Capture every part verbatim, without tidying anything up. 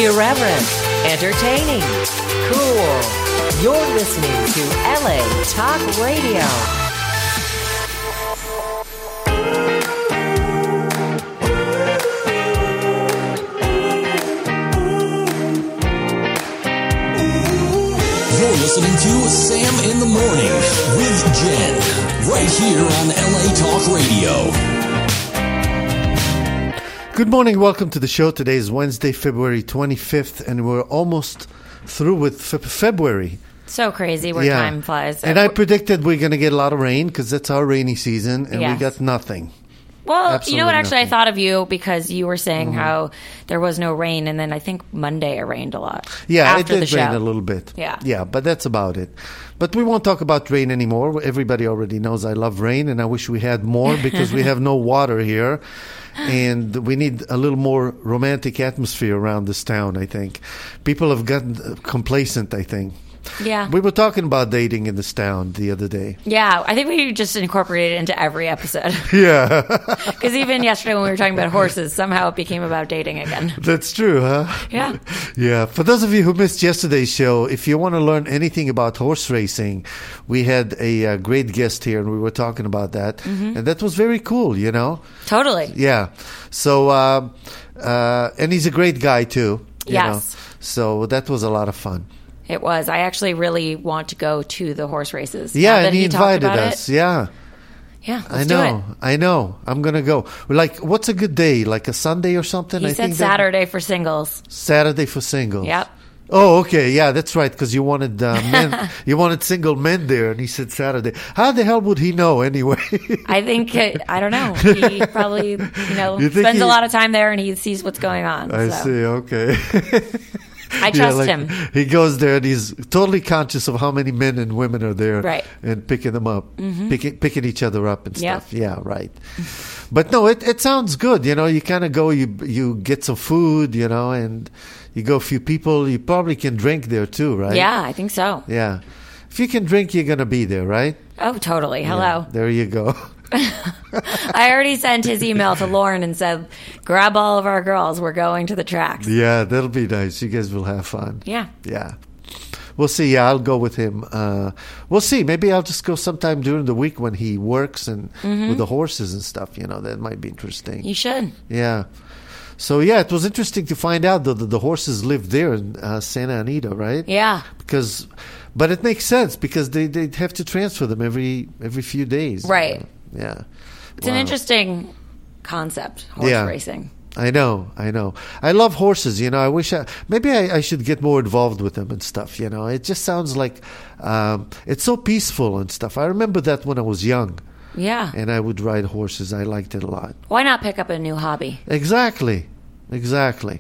Irreverent, entertaining, cool. You're listening to L A Talk Radio. You're listening to Sam in the Morning with Jen, right here on L A Talk Radio. Good morning, welcome to the show. Today is Wednesday, February twenty-fifth, and we're almost through with fe- February. So crazy where Yeah. time flies. And I predicted we're going to get a lot of rain because that's our rainy season, and Yes. we got nothing. Well, Absolutely you know what? Actually, nothing. I thought of you because you were saying Mm-hmm. how there was no rain, and then I think Monday it rained a lot. Yeah, after it did the rain show. a little bit. Yeah. Yeah, but that's about it. But we won't talk about rain anymore. Everybody already knows I love rain, and I wish we had more because we have no water here. And we need a little more romantic atmosphere around this town, I think. People have gotten complacent, I think. Yeah. We were talking about dating in this town the other day. Yeah, I think we just incorporated it into every episode. Yeah, Because even yesterday when we were talking about horses, somehow it became about dating again. that's true, huh? Yeah. Yeah. For those of you who missed yesterday's show, if you want to learn anything about horse racing, we had a, uh great guest here, and we were talking about that. Mm-hmm. And that was very cool, you know? Totally. Yeah. So, uh, uh, and he's a great guy, too. You Yes. know? So that was a lot of fun. It was. I actually really want to go to the horse races. Yeah, Now that and he, he talked invited about us. It, Yeah. yeah, let's I do know. it. I know. I'm going to go. Like, what's a good day? Like a Sunday or something? He I said think that- Saturday for singles. Saturday for singles. Yep. Oh, okay. Yeah, that's right. Because you wanted uh, men, you wanted single men there, and he said Saturday. How the hell would he know anyway? I think, it, I don't know. He probably, you know, You think spends he- a lot of time there and he sees what's going on. I so. see. Okay. I Yeah, trust like, him. He goes there and he's totally conscious of how many men and women are there, Right. and picking them up, picking picking each other up and Yeah. stuff. Yeah, right. But no, it, it sounds good. You know, you kind of go, you you get some food, you know, and you go a few people. You probably can drink there too, right? Yeah, I think so. Yeah. If you can drink, you're gonna be there, right? Oh, totally. Hello. Yeah, there you go. I already sent his email to Lauren and said, grab all of our girls. We're going to the tracks. Yeah, that'll be nice. You guys will have fun. Yeah. Yeah. We'll see. Yeah, I'll go with him. Uh, we'll see. Maybe I'll just go sometime during the week when he works and with the horses and stuff. You know, that might be interesting. You should. Yeah. So, yeah, it was interesting to find out that the, the horses live there in uh, Santa Anita, right? Yeah. Because, but it makes sense because they they have to transfer them every every few days. Right. Yeah. It's an Wow. interesting concept, horse Yeah. racing. I know, I know. I love horses, you know. I wish I, maybe I, I should get more involved with them and stuff, you know. It just sounds like um, it's so peaceful and stuff. I remember that when I was young Yeah. and I would ride horses. I liked it a lot. Why not pick up a new hobby? Exactly, exactly.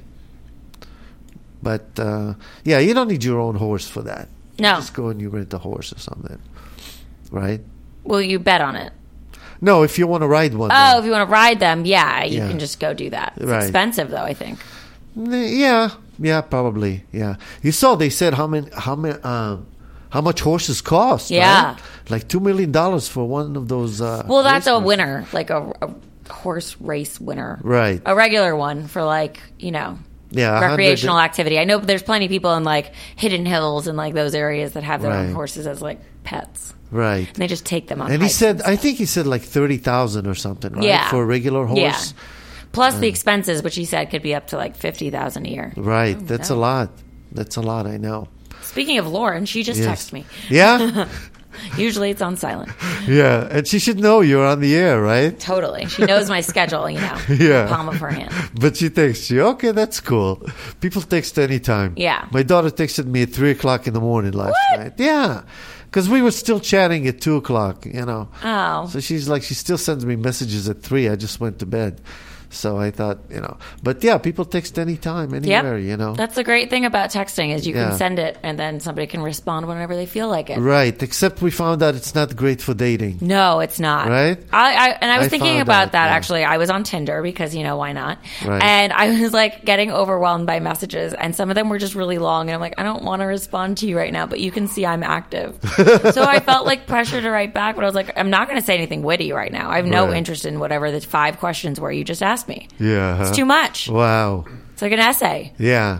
But, uh, yeah, you don't need your own horse for that. No. Just go and you rent a horse or something, right? Will you bet on it? No, if you want to ride one. Oh, then- if you want to ride them, yeah, you Yeah. can just go do that. It's Right. expensive, though, I think. Yeah, yeah, probably. Yeah, you saw they said how many, how many, um, how much horses cost? Yeah. right? Like two million dollars for one of those. Uh, Well, that's a racers. winner, like a, a horse race winner. Right. A regular one for, like, you know, Yeah, a hundred- recreational activity. I know there's plenty of people in, like, Hidden Hills and, like, those areas that have their Right. own horses as, like, pets. Right. And they just take them on And he hikes said, and I stuff. think he said like thirty thousand or something, right? Yeah. For a regular horse. Yeah. Plus the expenses, which he said could be up to, like, fifty thousand dollars a year. Right. That's no. a lot. That's a lot. I know. Speaking of Lauren, she just Yes. texted me. Yeah. Usually it's on silent. Yeah. And she should know you're on the air, right? Totally. She knows my schedule, you know. Yeah. The palm of her hand. But she texts you. Okay, that's cool. People text anytime. Yeah. My daughter texted me at three o'clock in the morning last What? night. Yeah. Because we were still chatting at two o'clock, you know. Oh. So she's like, she still sends me messages at three. I just went to bed. So I thought, you know, but yeah, people text anytime, anywhere, Yep. you know. That's the great thing about texting is you Yeah. can send it and then somebody can respond whenever they feel like it. Right, except we found out it's not great for dating. No, it's not. Right? I, I and I was I thinking found about out, that yeah. actually. I was on Tinder because you know why not? Right. And I was like getting overwhelmed by messages, and some of them were just really long. And I'm like, I don't want to respond to you right now, but you can see I'm active. So I felt like pressure to write back, but I was like, I'm not going to say anything witty right now. I have no Right. interest in whatever the five questions were you just asked me. Yeah. It's too much. Wow. It's like an essay. Yeah.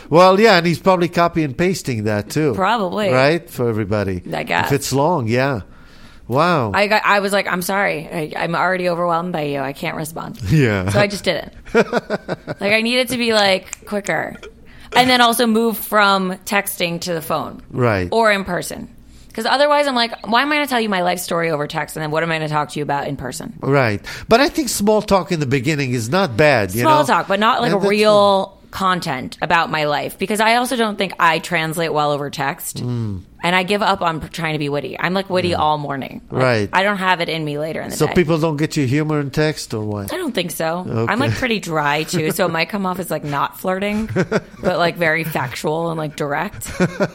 Well, yeah, and he's probably copy and pasting that too. Probably. Right? For everybody. I guess. If it's long, yeah. Wow. I got, I was like, I'm sorry. I, I'm already overwhelmed by you. I can't respond. Yeah. So I just didn't. Like, I needed to be, like, quicker. And then also move from texting to the phone. Right. Or in person. Because otherwise, I'm like, why am I going to tell you my life story over text, and then what am I going to talk to you about in person? Right. But I think small talk in the beginning is not bad. You Small know? talk, but not like And a that's real content about my life. Because I also don't think I translate well over text. Mm. And I give up on trying to be witty. I'm like witty all morning. Like, Right. I don't have it in me later in the So day. people don't get your humor in text or what? I don't think so. Okay. I'm like pretty dry too, so it might come off as like not flirting, but like very factual and like direct.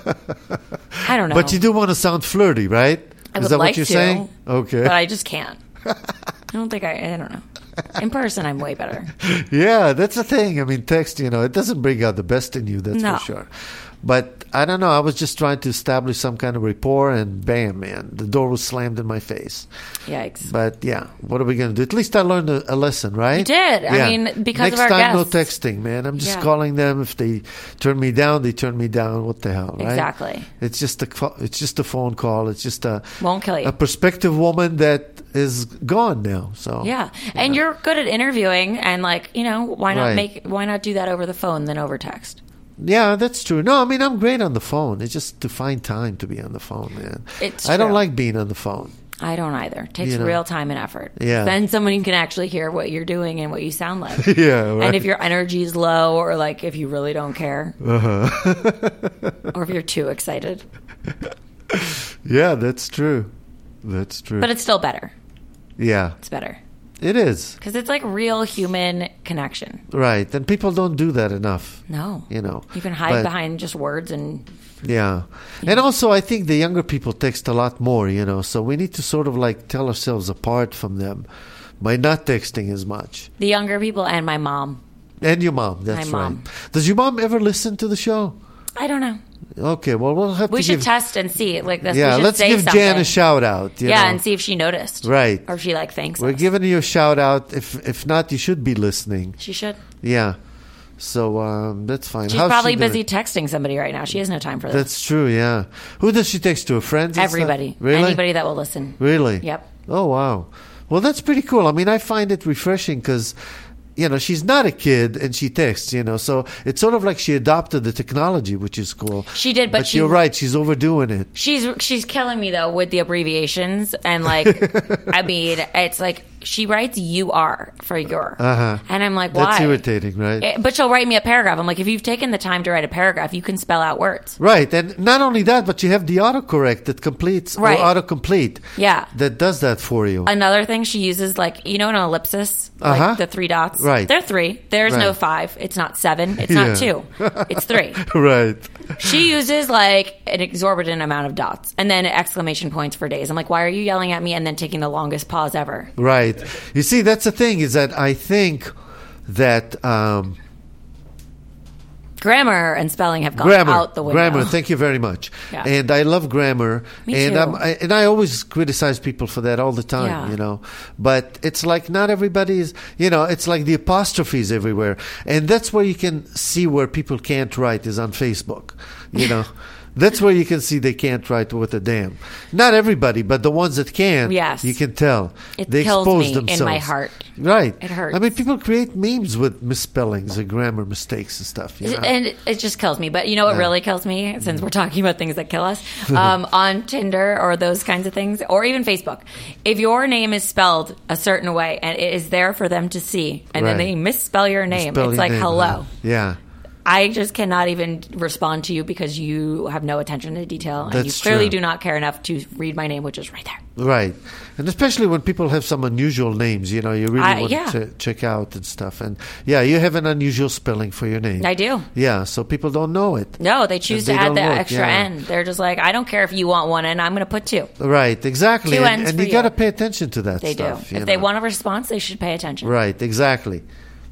I don't know. But you do want to sound flirty, right? I Is would that like what you're to, saying? Okay. but I just can't. I don't think I. I don't know. In person, I'm way better. Yeah, that's the thing. I mean, text, you know, it doesn't bring out the best in you, that's No. for sure. But I don't know. I was just trying to establish some kind of rapport, and bam, man, the door was slammed in my face. Yikes. But yeah, what are we going to do? At least I learned a, a lesson, right? You did. I Yeah. mean, because Next of our time, guests. no texting, man. I'm just Yeah. calling them. If they turn me down, they turn me down. What the hell, right? Exactly. It's just a pho- it's just a phone call. It's just a Won't kill you. a prospective woman that is gone now. So Yeah, and you're good at interviewing, and like you know, why not Right. make why not do that over the phone than over text? Yeah, that's true. No, I mean, I'm great on the phone. It's just to find time to be on the phone, man. It's I don't true. like being on the phone. I don't either. It takes You know. real time and effort. Yeah. Then someone can actually hear what you're doing and what you sound like. Yeah, right. And if your energy is low, or like if you really don't care, Uh-huh. or if you're too excited, Yeah, that's true. That's true. but it's still better. yeah, It's better it is. because it's like real human connection. Right. And people don't do that enough. No, You know. you can hide But- behind just words and Yeah. And also, I think the younger people text a lot more, you know, so we need to sort of like tell ourselves apart from them by not texting as much. the younger people and my mom. And your mom, that's My mom. right. Does your mom ever listen to the show? I don't know. Okay, well, we'll have We to should give... test and see. Like this. Yeah, we should let's say give something. Jan a shout out. You Yeah, know? and see if she noticed. Right. Or if she like thanks We're us. giving you a shout out. If if not, you should be listening. She should. Yeah. So um, that's fine. She's How's probably she doing? busy texting somebody right now. She has no time for this. That's true, yeah. Who does she text to? Her friends? and stuff? Everybody. Really? Anybody that will listen. Really? Yep. Oh, wow. Well, that's pretty cool. I mean, I find it refreshing because, you know, she's not a kid and she texts, you know, so it's sort of like she adopted the technology, which is cool. She did, but But she- you're right. She's overdoing it. She's she's killing me though with the abbreviations and like I mean it's like she writes you are for your Uh-huh. and I'm like why? That's irritating, right? Eh, But she'll write me a paragraph. I'm like, if you've taken the time to write a paragraph, you can spell out words. Right. And not only that, but you have the autocorrect that completes Right. or autocomplete. Yeah. That does that for you. Another thing she uses, like, you know, an ellipsis, like Uh-huh. the three dots. Right. They're three. There's no Right. five. It's not seven. It's Yeah. not two. It's three. Right. She uses like an exorbitant amount of dots and then exclamation points for days. I'm like, why are you yelling at me and then taking the longest pause ever? Right. You see, that's the thing is that I think that um, Grammar and spelling have gone grammar, out the window. grammar. Thank you very much. Yeah. And I love grammar, Me and too. I'm, I, and I always criticize people for that all the time. Yeah. You know, but it's like not everybody is. You know, it's like the apostrophes everywhere, and that's where you can see where people can't write is on Facebook. You know. That's where you can see they can't write with a damn. Not everybody, but the ones that can, Yes. you can tell. It they kills expose me in themselves. my heart. Right. It hurts. I mean, people create memes with misspellings and grammar mistakes and stuff. You know? And it- it just kills me. But you know what Yeah. really kills me, since we're talking about things that kill us, um, on Tinder or those kinds of things, or even Facebook, if your name is spelled a certain way and it is there for them to see, and then Right. they misspell your name, Spell it's your like, name, hello. huh? Yeah. I just cannot even respond to you because you have no attention to detail and you That's clearly true. do not care enough to read my name, which is right there. Right. And especially when people have some unusual names, you know, you really I- want yeah. to check out and stuff. And yeah, you have an unusual spelling for your name. I do. Yeah, so people don't know it. No, they choose And to they add the don't look, extra yeah. N. They're just like, I don't care if you want one N, I'm going to put two. Right, exactly. Two and N's and for you got to you. pay attention to that They stuff. do. you If they know. want a response, they should pay attention. Right, exactly.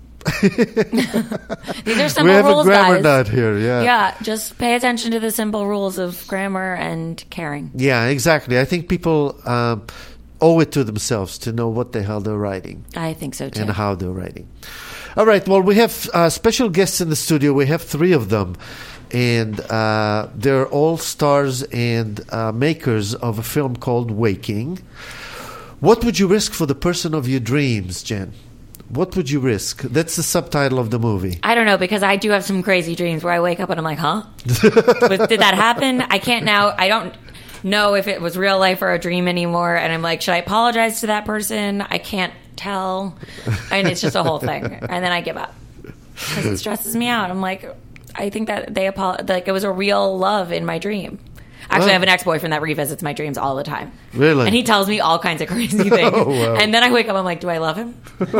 These are We simple have rules, a grammar guys. nut here, yeah. Yeah, just pay attention to the simple rules of grammar and caring. Yeah, exactly. I think people um, owe it to themselves to know what the hell they're writing I think so too. and how they're writing. All right. Well, we have uh, special guests in the studio. We have three of them, and uh, they're all stars and uh, makers of a film called Waking. What would you risk for the person of your dreams, Jen? What would you risk? That's the subtitle of the movie. I don't know, because I do have some crazy dreams where I wake up and I'm like, huh? But did that happen? I can't now. I don't know if it was real life or a dream anymore. And I'm like, should I apologize to that person? I can't tell. And it's just a whole thing. And then I give up because it stresses me out. I'm like, I think that they apol- like it was a real love in my dream. Actually, Oh. I have an ex-boyfriend that revisits my dreams all the time. Really? And he tells me all kinds of crazy things. Oh, wow. And then I wake up, I'm like, do I love him?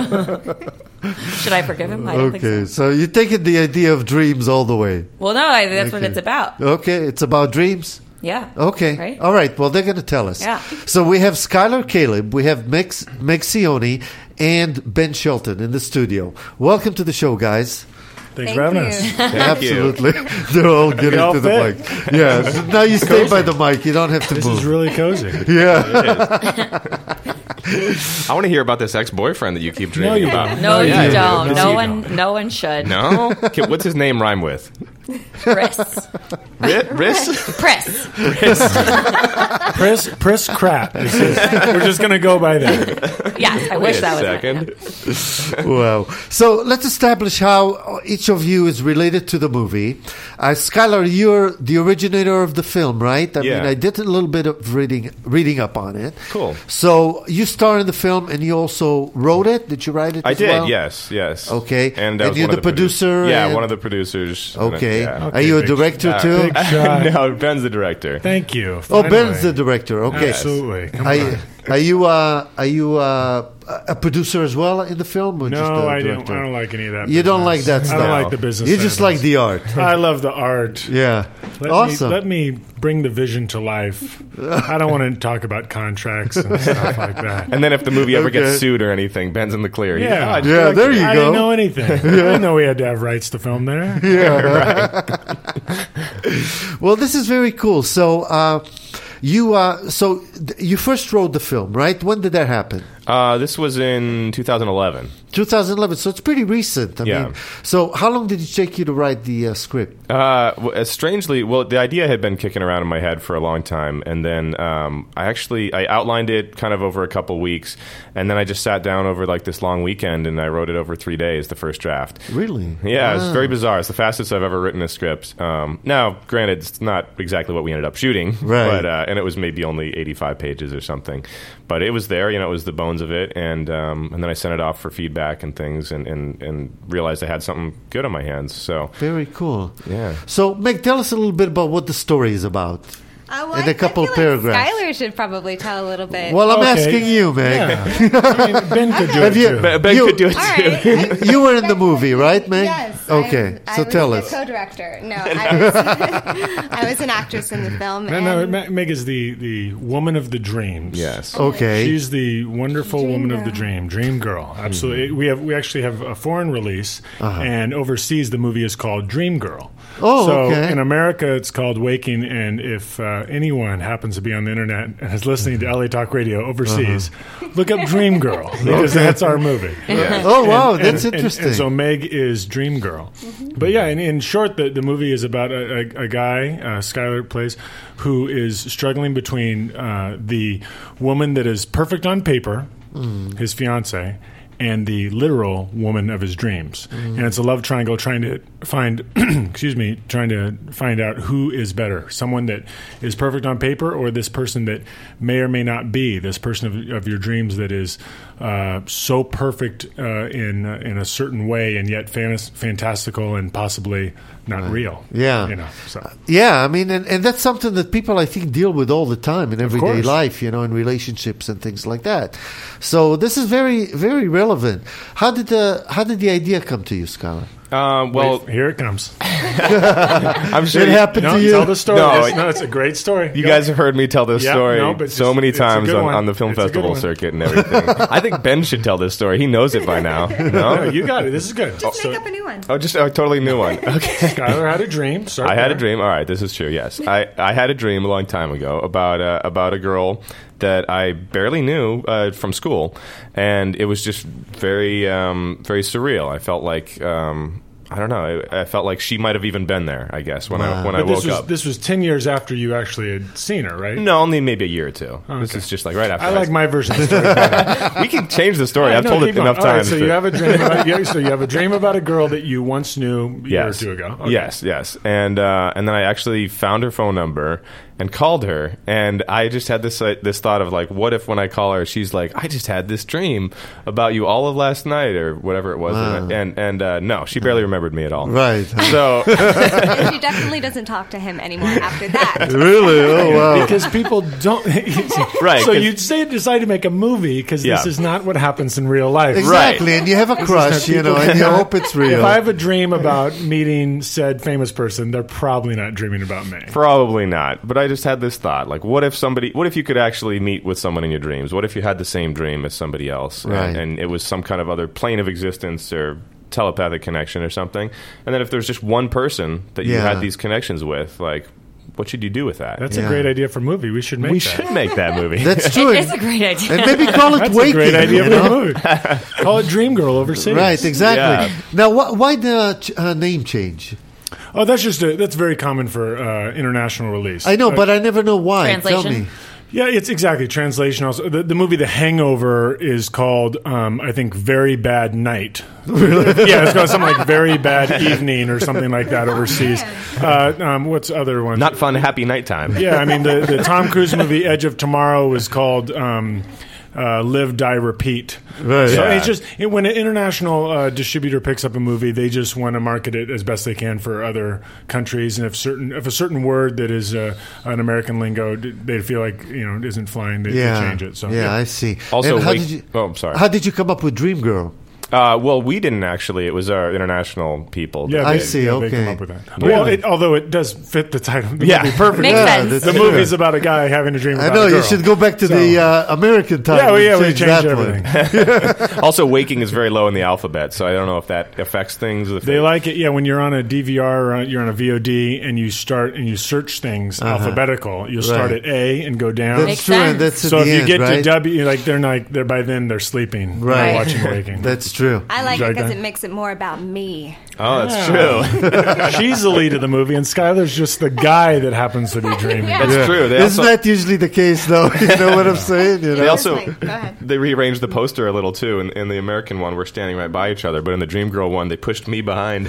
Should I forgive him? I don't Okay, think so so. you're taking the idea of dreams all the way. Well, no, I, that's what Okay. it's about. Okay, it's about dreams? Yeah. Okay. Right? All right. Well, they're going to tell us. Yeah. So we have Skylar Caleb, we have Meg, Meg Cioni, and Ben Shelton in the studio. Welcome to the show, guys. Thanks Thank for having you. us. Absolutely. They're all getting all to the fit. mic. Yeah. So now you stay by the mic. You don't have to This move. is really cozy. yeah. I want to hear about this ex-boyfriend that you keep dreaming you about. don't. No, Yeah, you do. don't. Yes, No you one. don't. No one should. No? Okay, what's his name rhyme with? Chris. Ri- Riss? Chris. Pris, Pris crap. This is- we're just going to go by that. Yes, I Wait wish a that was. second. Wow. So let's establish how each of you is related to the movie. Uh, Skylar, you're the originator of the film, right? I Yeah. mean, I did a little bit of reading reading up on it. Cool. So you star in the film, and you also wrote it. Did you write it? I as did, well? yes, yes. Okay. And, I And was you're one the of produ- producer Yeah, and- one of the producers. And, uh, Okay. yeah. Are you a big- director Uh, too? Big shot. No, Ben's the director. Thank you. Oh, Finally. Ben's the director. Okay. Absolutely. Come Are on. you, are you uh, are you uh, a producer as well in the film? Or just No, a I don't. director? I don't like any of that. You don't like business. that I don't stuff. like the business. You side just of like it. the art. I love the art. Yeah. Let awesome. Me, let me bring the vision to life. I don't want to talk about contracts and stuff like that. And then if the movie ever Okay. gets sued or anything, Ben's in the clear. He's, Yeah. "Oh, I just Yeah, directed there it." you I go. didn't know anything. I didn't know we had to have rights to film there. Well, this is very cool. So, uh, you uh, so th- you first wrote the film, right? When did that happen? Uh, this was in two thousand eleven. twenty eleven. So it's pretty recent. I Yeah. mean, so how long did it take you to write the uh, script? Uh, w- uh, strangely, well, the idea had been kicking around in my head for a long time, and then um, I actually I outlined it kind of over a couple weeks, and then I just sat down over like this long weekend, and I wrote it over three days, the first draft. Really? Yeah, it's Wow. very bizarre. It's the fastest I've ever written a script. Um, now, granted, it's not exactly what we ended up shooting, Right. But uh, and it was maybe only eighty-five pages or something, but it was there. You know, it was the bones of it, and um, and then I sent it off for feedback and things, and, and, and realized I had something good on my hands. So Very cool. yeah. So, Meg, tell us a little bit about what the story is about. Uh, well, In I- a couple I feel paragraphs. Like Skylar should probably tell a little bit. Well, I'm Okay. asking you, Meg. Yeah. I mean, Ben could do Have it you- too. Ben, Ben You- could do it all too. right. You were in the movie, right, Meg? Yes. Okay, I, so I was tell the us. co-director. No, I was, I was an actress in the film. No, no, and- Me- Meg is the, the woman of the dreams. Yes. Okay. She's the wonderful Dream woman of the girl. dream, dream girl. Absolutely. We have we actually have a foreign release, and overseas the movie is called Dream Girl. Oh, so okay. in America it's called Waking, and if uh, anyone happens to be on the internet and is listening to L A Talk Radio overseas, look up Dream Girl because that's our movie. Oh, wow, And- that's and- and- interesting. And, so Meg is Dream Girl. But yeah, in, in short, the, the movie is about a, a, a guy, uh, Skylar plays, who is struggling between uh, the woman that is perfect on paper, his fiance, and the literal woman of his dreams. And it's a love triangle trying to find, excuse me, trying to find out who is better, someone that is perfect on paper or this person that may or may not be this person of, of your dreams that is uh, so perfect uh, in uh, in a certain way and yet fantas- fantastical and possibly not real. Yeah. You know, so. Yeah, I mean, and, and that's something that people, I think, deal with all the time in everyday course. life, you know, in relationships and things like that. So this is very, very relevant. How did the how did the idea come to you, Skylar? Um, well, Wait, here it comes. I'm sure It you, happened No, to you. tell the story. No, it's, no, it's a great story. you Go. guys have heard me tell this Yeah, story no, but so it's- many it's a times good on, one. on the film It's a good festival one. circuit and everything. I think Ben should tell this story. He knows it by now. No, No? you got it. This is good. Just So, make up a new one. Oh, just a totally new one. Okay. Skylar had a dream. Start I had a there. dream. All right, this is true. Yes, I, I had a dream a long time ago about uh, about a girl that I barely knew uh, from school, and it was just very, um, very surreal. I felt like. Um, I don't know. I, I felt like she might have even been there, I guess, when wow. I when but I woke this was, up. This was ten years after you actually had seen her, right? No, only maybe a year or two. Okay. This is just like right after. I like my version of the story better. We can change the story. Yeah, I've no, told it going. enough All right, times. so to- you have a dream about yeah, so you have a dream about a girl that you once knew a year yes. or two ago. Okay. Yes, yes. And uh, and then I actually found her phone number and called her, and I just had this uh, this thought of like, what if when I call her, she's like, I just had this dream about you all of last night or whatever it was, Wow. and and uh, no, she barely remembered me at all. Right. So And she definitely doesn't talk to him anymore after that. Really? Oh, wow. Because people don't. Right, So 'cause- you say decide to make a movie because Yeah. this is not what happens in real life. Exactly. And you have a crush, you know, and you hope it's real. If I have a dream about meeting said famous person, they're probably not dreaming about me. probably not. But I just had this thought, like, what if somebody, what if you could actually meet with someone in your dreams? What if you had the same dream as somebody else, Right. and, and it was some kind of other plane of existence or telepathic connection or something? And then if there's just one person that you Yeah. had these connections with, like, what should you do with that? That's Yeah. a great idea for a movie. We should make we that. should make that movie. That's true. It is a great idea. And maybe call it That's Waking. a great idea you for a know? movie. Call it Dream Girl overseas. Right, exactly. Yeah. Now, wh- why the ch- uh, name change? Oh, that's just a, that's very common for uh, international release. I know, Uh, but I never know why. Tell Translation? me. Yeah, it's exactly translation. Also, the, the movie The Hangover is called, um, I think, Very Bad Night. Really? Yeah, it's called something like Very Bad Evening or something like that overseas. Uh, um, what's other one? Not fun, happy nighttime. Yeah, I mean the, the Tom Cruise movie Edge of Tomorrow was called um, uh, Live, Die, Repeat. Right. So Yeah. it's just it, when an international uh, distributor picks up a movie, they just want to market it as best they can for other countries. And if certain if a certain word that is uh, an American lingo, d- they feel like you know isn't flying, they, Yeah. they change it. So yeah, I see. Also, And how wait- did you? oh, I'm sorry. How did you come up with Dream Girl? Uh, well, we didn't actually. It was our international people. yeah, I they, see, yeah, They okay. come up with that. Well, Really? it, although it does fit the title, of the Yeah. movie perfectly. Makes Yeah, sense. that's The true. movie's about a guy having a dream I about know a girl. you should go back to So- the uh, American title. Yeah, well, yeah, and we change changed that one. everything. Also, waking is very low in the alphabet, so I don't know if that affects things. If They it- like it, yeah. When you're on a D V R or on- you're on a V O D and you start and you search things alphabetical, you'll start Right. at A and go down. That's Makes true, and sense. that's at so the if you end, get right? to W, like they're not, they're by then they're sleeping, while Right. watching Waking. That's true. I like Drag it because that. it makes it more about me. Oh, that's true. She's the lead of the movie, and Skylar's just the guy that happens to be dreaming. That's Yeah. true. They Isn't also, that usually the case, though? You know what I'm saying? You they know? also Go ahead. they rearranged the poster a little too. In, in the American one, we're standing right by each other, but in the Dream Girl one, they pushed me behind.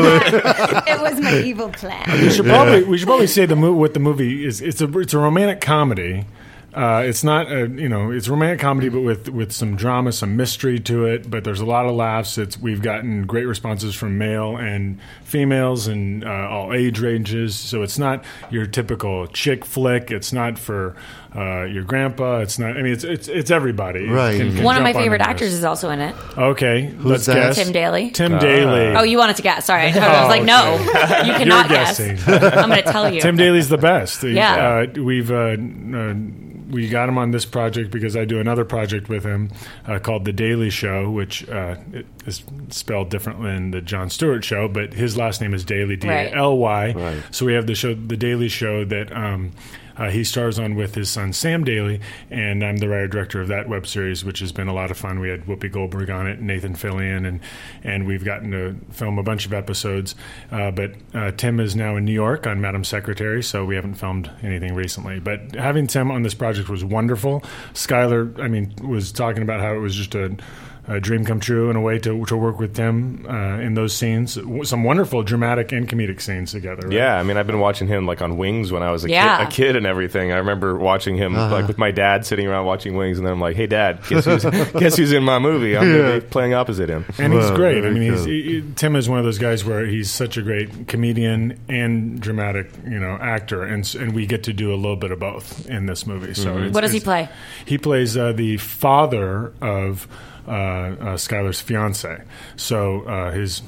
It was my evil plan. We should probably we should probably say the mo- what the movie is. It's a it's a romantic comedy. Uh, it's not a, you know it's a romantic comedy, but with with some drama, some mystery to it. But there's a lot of laughs. It's we've gotten great responses from male and females and uh, all age ranges. So it's not your typical chick flick. It's not for uh, your grandpa. It's not. I mean, it's it's it's everybody. Right. Can- can One of my jump on favorite this. actors is also in it. Okay, let's that? guess. Tim Daly. Tim Daly. Oh, you wanted to guess. Sorry. I was like, no, you cannot guess. guessing. I'm going to tell you. Tim Daly's the best. Yeah. Uh, we've uh, uh, we got him on this project because I do another project with him uh, called The Daily Show, which uh, it is spelled different than the Jon Stewart Show, but his last name is Daly, D A L Y. Right. So we have the show, The Daily Show, that um, uh, he stars on with his son Sam Daly, and I'm the writer-director of that web series, which has been a lot of fun. We had Whoopi Goldberg on it, Nathan Fillion, and and we've gotten to film a bunch of episodes. Uh, but uh, Tim is now in New York on Madam Secretary, so we haven't filmed anything recently. But having Tim on this project was wonderful. Skylar, I mean, was talking about how it was just a a dream come true in a way to to work with Tim uh, in those scenes. Some wonderful dramatic and comedic scenes together. Right? Yeah, I mean, I've been watching him like on Wings when I was a, Yeah. kid, a kid and everything. I remember watching him like with my dad sitting around watching Wings, and then I'm like, "Hey, Dad, guess who's guess who's in my movie? I'm gonna be playing opposite him." And he's Wow, great. I very mean, he's, cool. he, he- Tim is one of those guys where he's such a great comedian and dramatic, you know, actor, and s- and we get to do a little bit of both in this movie. So, it's, What does he it's- play? He plays uh, the father of uh, uh, Skylar's fiance. So uh, his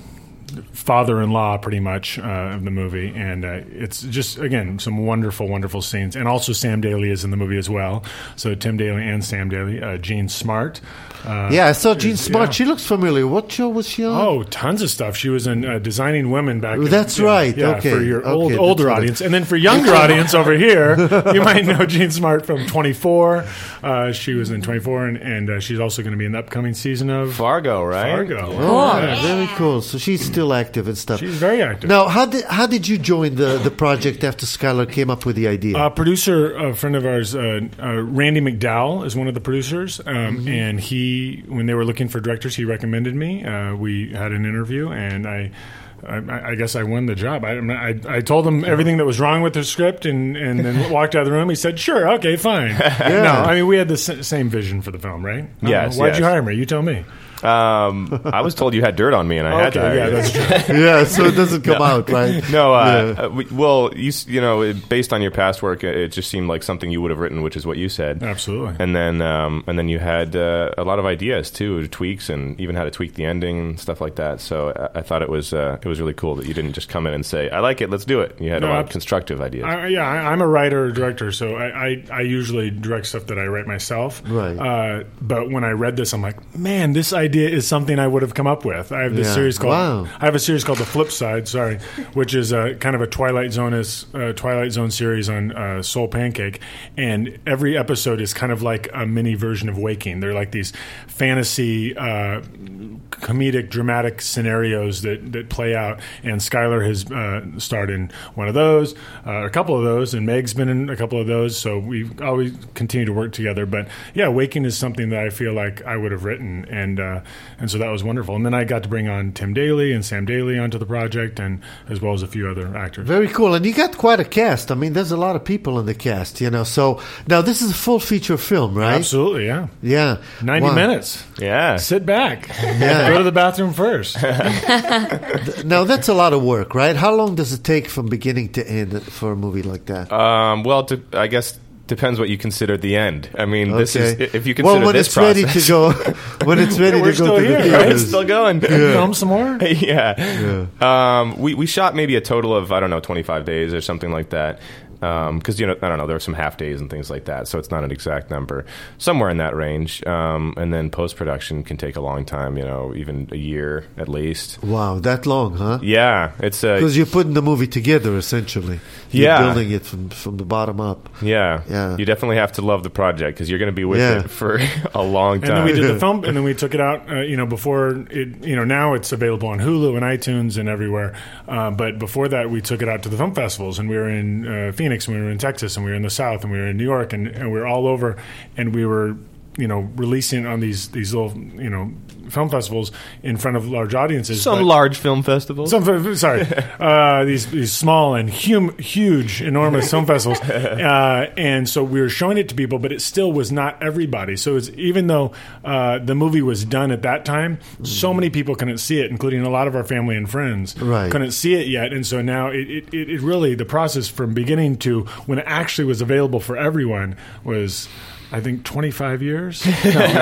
father-in-law, pretty much, uh, of the movie. And uh, it's just, again, some wonderful, wonderful scenes. And also Sam Daly is in the movie as well. So Tim Daly and Sam Daly. Uh, Jean Smart. Uh, yeah, I saw Jean Smart. yeah. She looks familiar. What show was she on? Oh, tons of stuff. She was in uh, Designing Women back. That's in, yeah, right. Yeah, Okay. for your Okay, old, that's older what I- audience, and then for younger audience over here, you might know Jean Smart from twenty-four. Uh, she was in twenty-four, and, and uh, she's also going to be in the upcoming season of Fargo, right? Fargo. Oh, Yeah. very cool. So she's still active and stuff. She's very active. Now, how did how did you join the, the project after Skylar came up with the idea? A producer, a friend of ours, uh, uh, Randy McDowell, is one of the producers, um, Mm-hmm. and he, when they were looking for directors, he recommended me. Uh, we had an interview, and I. I, I guess I won the job. I, I, I told him everything that was wrong with the script, and, and then walked out of the room. He said, "Sure, okay, fine." No, I mean we had the s- same vision for the film, right? I don't Yes, know. Why'd yes. you hire me? You tell me. Um, I was told you had dirt on me, and I had to Okay, hire yeah, you. that's true. yeah, so it doesn't come out, right? No, uh, Yeah. uh, we, well, you s- you know, it- based on your past work, it it just seemed like something you would have written, which is what you said. Absolutely. And then, um, and then you had uh, a lot of ideas too, tweaks, and even how to tweak the ending and stuff like that. So I, I thought it was uh, it was really cool that you didn't just come in and say, "I like it, let's do it." You had No, a lot I- of constructive ideas. I, yeah, I, I'm a writer or director, so I, I, I usually direct stuff that I write myself. Right. Uh, but when I read this, I'm like, man, this idea is something I would have come up with. I have this Yeah. series called Wow. I have a series called The Flip Side, sorry, which is a kind of a Twilight Zone is uh, Twilight Zone series on uh, Soul Pancake, and every episode is kind of like a mini version of Waking. They're like these fantasy, uh, comedic, dramatic scenarios that, that play out. And Skylar has uh, starred in one of those, uh, a couple of those, and Meg's been in a couple of those. So we always continue to work together. But yeah, Waking is something that I feel like I would have written, and uh, and so that was wonderful. And then I got to bring on Tim Daly and Sam Daly onto the project, and as well as a few other actors. Very cool. And you got quite a cast. I mean, there's a lot of people in the cast, you know. So now this is a full feature film, right? Absolutely, yeah. Yeah. ninety Wow. minutes. yeah. Sit back. Yeah. Go to the bathroom first. Now that's a lot of work, right? How long does it take from beginning to end for a movie like that? Um, well, to, I guess depends what you consider the end. I mean, this is Okay. if you consider well, when this it's process. ready to go, when it's ready We're to go still to here, the right? theaters. It's still going. Film some more? yeah. Um, we we shot maybe a total of I don't know twenty-five days or something like that. Because you know I don't know there were some half days and things like that, so it's not an exact number. Somewhere in that range, um, and then post production can take a long time. You know, even a year at least. Wow, that long, huh? Yeah, it's a Because you're putting the movie together, essentially. You're Yeah. building it from from the bottom up. yeah. Yeah. You definitely have to love the project because you're going to be with Yeah. it for a long And time. then we did the film, and then we took it out. Uh, you know, before it, you know, now it's available on Hulu and iTunes and everywhere. Uh, but before that, we took it out to the film festivals, and we were in uh, Phoenix, and we were in Texas, and we were in the South, and we were in New York, and, and we were all over, and we were, you know, releasing on these these little, you know, film festivals in front of large audiences. Some but- large film festivals. Some, sorry, uh, these these small and hum, huge, enormous film festivals, uh, and so we were showing it to people, but it still was not everybody. So it's, even though uh, the movie was done at that time, so many people couldn't see it, including a lot of our family and friends, Right. couldn't see it yet. And so now it, it, it it really the process from beginning to when it actually was available for everyone was. I think twenty-five years, no,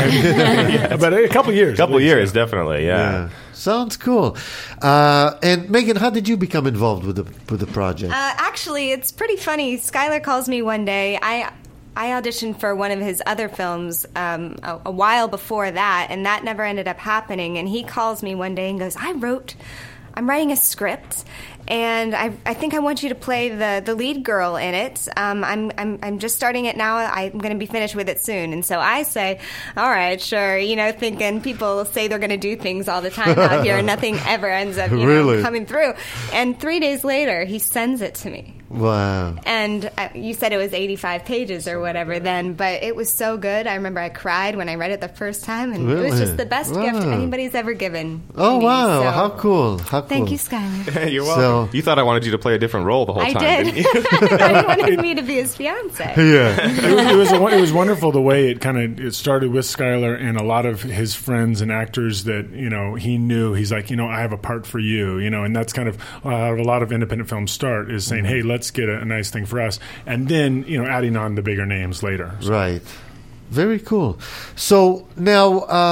yeah, but a couple years. A couple at least, years, yeah. definitely. Yeah. Yeah. Sounds cool. Uh, and Megan, how did you become involved with the with the project? Uh, actually, it's pretty funny. Skylar calls me one day. I I auditioned for one of his other films um, a, a while before that, and that never ended up happening. And he calls me one day and goes, "I wrote, I'm writing a script, and I I think I want you to play the, the lead girl in it. Um, I'm I'm I'm just starting it now. I'm going to be finished with it soon." And so I say, "All right, sure." You know, thinking people say they're going to do things all the time out here, and nothing ever ends up you Really? know, coming through. And three days later, he sends it to me. Wow. And uh, you said it was eighty-five pages or whatever then, but it was so good. I remember I cried when I read it the first time, and it was Really? just the best gift Wow. anybody's ever given. to Oh, me. wow. So, How cool. How cool. Thank you, Skylar. You're So- welcome. You thought I wanted you to play a different role the whole I time, did. didn't you? I wanted me to be his fiance. Yeah. it, it was a, it was wonderful the way it kind of it started with Skylar and a lot of his friends and actors that you know he knew. He's like, you know, I have a part for you, you know, and that's kind of uh, how a lot of independent films start is saying, hey, let's get a, a nice thing for us, and then you know adding on the bigger names later. So- Right. Very cool. So now, um,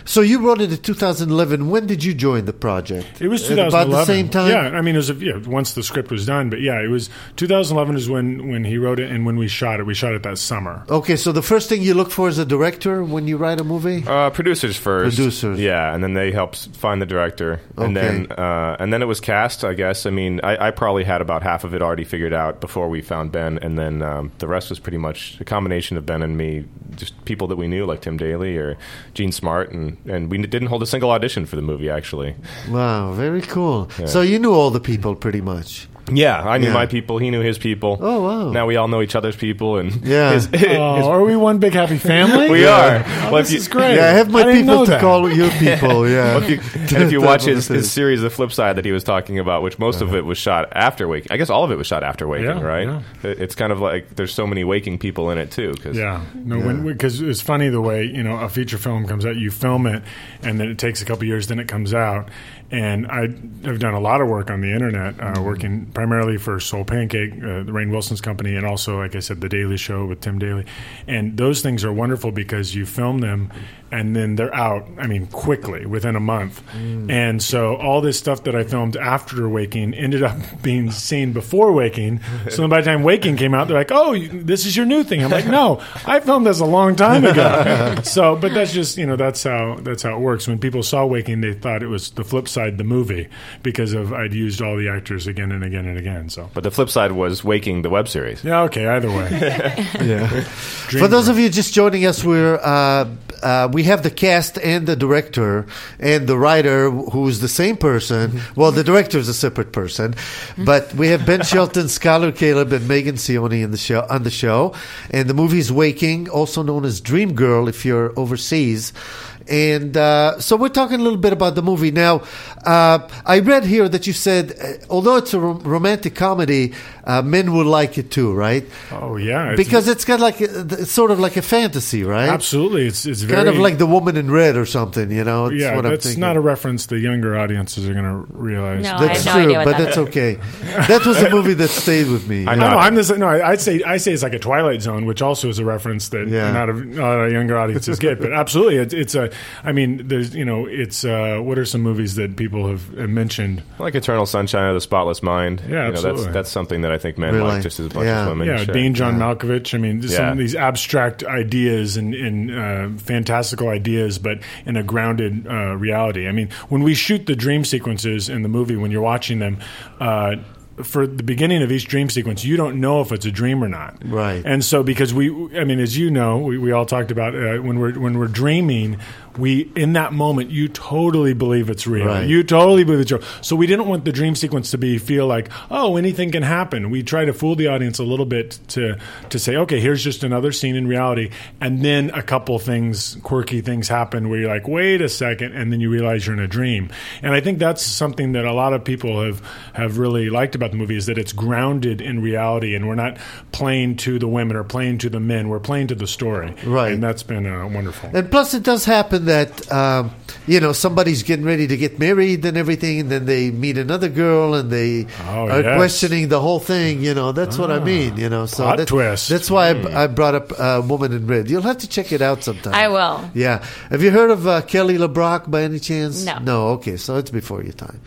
So you wrote it in two thousand eleven. When did you join the project? It was At two thousand eleven. About the same time? Yeah, I mean, it was a, yeah, once the script was done. But yeah, it was two thousand eleven is when, when he wrote it and when we shot it. We shot it that summer. Okay, so the first thing you look for as a director when you write a movie? Uh, producers first. Producers. Yeah, and then they help s- find the director. And Okay. then uh, and then it was cast, I guess. I mean, I, I probably had about half of it already figured out before we found Ben. And then um, the rest was pretty much a combination of Ben and me, just people that we knew, like Tim Daly or Gene Smart. And, and we didn't hold a single audition for the movie, actually. Wow, very cool. So you knew all the people pretty much. Yeah, I knew Yeah. my people. He knew his people. Oh, wow. Now we all know each other's people. And Yeah. his, Oh, are we one big happy family? we are. Oh, Well, if this you- is great. Yeah, I have my didn't people know to that. call your people, yeah. Well, if you, and if you That's watch what his, it is. his series, The Flip Side, that he was talking about, which most of it was shot after Waking. I guess all of it was shot after Waking, Yeah, right? yeah. It- It's kind of like there's so many Waking people in it, too. Cause Yeah, no, when because it's funny the way you know a feature film comes out. You film it, and then it takes a couple years, then it comes out. And I have done a lot of work on the internet, uh, Mm-hmm. working primarily for Soul Pancake, uh, the Rainn Wilson's company, and also, like I said, The Daily Show with Tim Daly. And those things are wonderful because you film them, and then they're out. I mean, quickly within a month. Mm. And so all this stuff that I filmed after Waking ended up being seen before Waking. So then by the time Waking came out, they're like, "Oh, you- this is your new thing." I'm like, "No, I filmed this a long time ago." So, but that's just you know that's how that's how it works. When people saw Waking, they thought it was the flip side, the movie, because of I'd used all the actors again and again and again. So, But the flip side was Waking, the web series. yeah, okay, either way. Yeah. For those of you just joining us, we're uh, uh, we have the cast and the director and the writer, who's the same person. Well, the director is a separate person, but we have Ben Shelton, Skylar Caleb, and Megan Sioni in the show on the show. And the movie is Waking, also known as Dream Girl if you're overseas. And uh, so we're talking a little bit about the movie. Now, uh, I read here that you said, uh, although it's a rom- romantic comedy, uh, men will like it too, right? Oh yeah, it's Because it's got like a, it's sort of like a fantasy, right? absolutely it's it's very Kind of like The Woman in Red or something, you know? That's yeah. what I'm That's thinking. not a reference the younger audiences are going to realize. No, That's I have no true, idea what but that that's is. okay. That was a movie that stayed with me. I you No, know. no, I'm the no. I- I'd say I say it's like a Twilight Zone, which also is a reference that Yeah. not a, not a younger audiences get. But absolutely, it's, it's a. I mean, there's you know, it's uh, what are some movies that people have, have mentioned? Like Eternal Sunshine of the Spotless Mind. Yeah, You know, absolutely. that's, that's something that I think men Really? like just as much Yeah. as women. Yeah, Sure. Dean John Malkovich. I mean, just some Yeah. of these abstract ideas and, and uh, fantastical ideas, but in a grounded uh, reality. I mean, when we shoot the dream sequences in the movie, when you're watching them. Uh, for the beginning of each dream sequence, you don't know if it's a dream or not. Right. And so, because we, I mean, as you know, we, we all talked about uh, when we're when we're dreaming, we in that moment you totally believe it's real. Right. You totally believe it's real. So we didn't want the dream sequence to be feel like, oh, anything can happen. We try to fool the audience a little bit to to say, okay, here's just another scene in reality, and then a couple things, quirky things happen where you're like, wait a second, and then you realize you're in a dream. And I think that's something that a lot of people have have really liked about the movie is that it's grounded in reality, and we're not playing to the women or playing to the men. We're playing to the story, Right. And that's been uh, wonderful. And plus, it does happen that um, you know somebody's getting ready to get married and everything, and then they meet another girl and they Oh, are yes. questioning the whole thing. You know, that's what I mean. You know, so Plot that- twist. That's why I, I brought up uh, Woman in Red. You'll have to check it out sometime. I will. Yeah. Have you heard of uh, Kelly LeBrock by any chance? No. No. Okay, so it's before your time.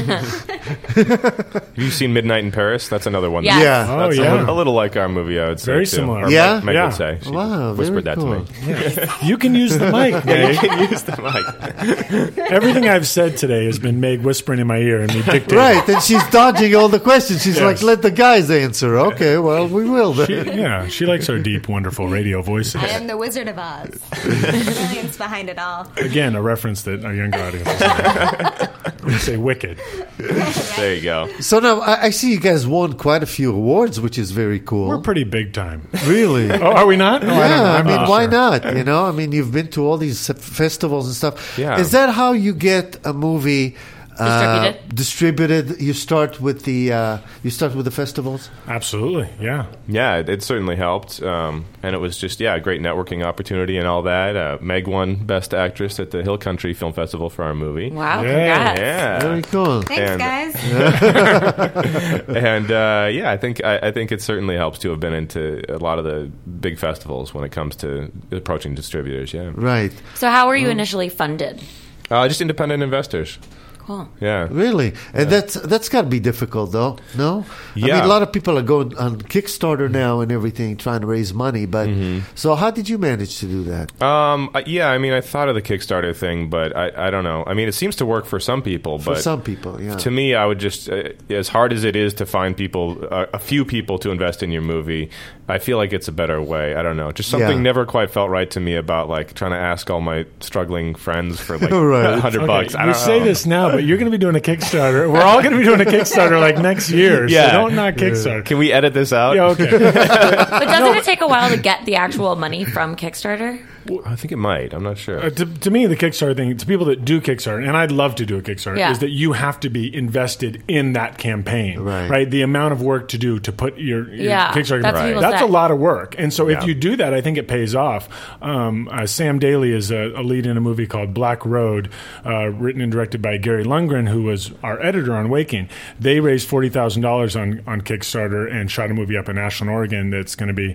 Have you seen Midnight in Paris? That's another one. Yes. Yeah. Oh, That's a yeah. little, a little like our movie, I would say. Very too. similar. Or Yeah? Meg Yeah. would say. She Wow, whispered very that cool. to me. You can use the mic, Meg. You can use the mic. Everything I've said today has been Meg whispering in my ear and me dictating. Right, and she's dodging all the questions. She's Yes. like, "Let the guys answer." Okay, well, we will then. She, yeah, she likes our deep, wonderful radio voices. I am the Wizard of Oz. The brilliance behind it all. Again, a reference that our younger audience is we say wicked. There you go. So now I, I see you guys won quite a few awards, which is very cool. We're pretty big time. Really? Oh, are we not? Oh, Yeah, I, don't know. I, I'm mean, not why sure. not? You know, I mean, you've been to all these f- festivals and stuff. Yeah. Is that how you get a movie uh, Distributed. distributed. You start with the uh, you start with the festivals. Absolutely, yeah. Yeah, it, it certainly helped, um, and it was just yeah, a great networking opportunity and all that. Uh, Meg won Best Actress at the Hill Country Film Festival for our movie. Wow, Yeah. congrats. Yeah, Very cool. Thanks, And- guys. and uh, yeah, I think I, I think it certainly helps to have been into a lot of the big festivals when it comes to approaching distributors. Yeah, Right. So how were you initially funded? uh, just independent investors. Cool. Yeah, Really, and that's that's got to be difficult, though. No, I mean Yeah. a lot of people are going on Kickstarter now and everything, trying to raise money. But Mm-hmm. so, how did you manage to do that? um, uh, yeah. I mean, I thought of the Kickstarter thing, but I, I don't know. I mean, it seems to work for some people, For but some people, yeah. to me, I would just, uh, as hard as it is to find people, uh, a few people to invest in your movie, I feel like it's a better way. I don't know. Just something Yeah. never quite felt right to me about like trying to ask all my struggling friends for like Right. a hundred bucks. I we don't say know. this now, but you're going to be doing a Kickstarter. We're all going to be doing a Kickstarter like next year. Yeah. So don't knock Kickstarter. Can we edit this out? Yeah, okay. But doesn't it take a while to get the actual money from Kickstarter? I think it might. I'm not sure. Uh, to, to me, the Kickstarter thing, to people that do Kickstarter, and I'd love to do a Kickstarter, Yeah. is that you have to be invested in that campaign. Right. The amount of work to do to put your, your Yeah, Kickstarter that's what campaign. people That's say. a lot of work. And so if Yeah. you do that, I think it pays off. Um, uh, Sam Daly is a, a lead in a movie called Black Road, uh, written and directed by Gary Lundgren, who was our editor on Waking. They raised forty thousand dollars on, on Kickstarter and shot a movie up in Ashland, Oregon that's going to be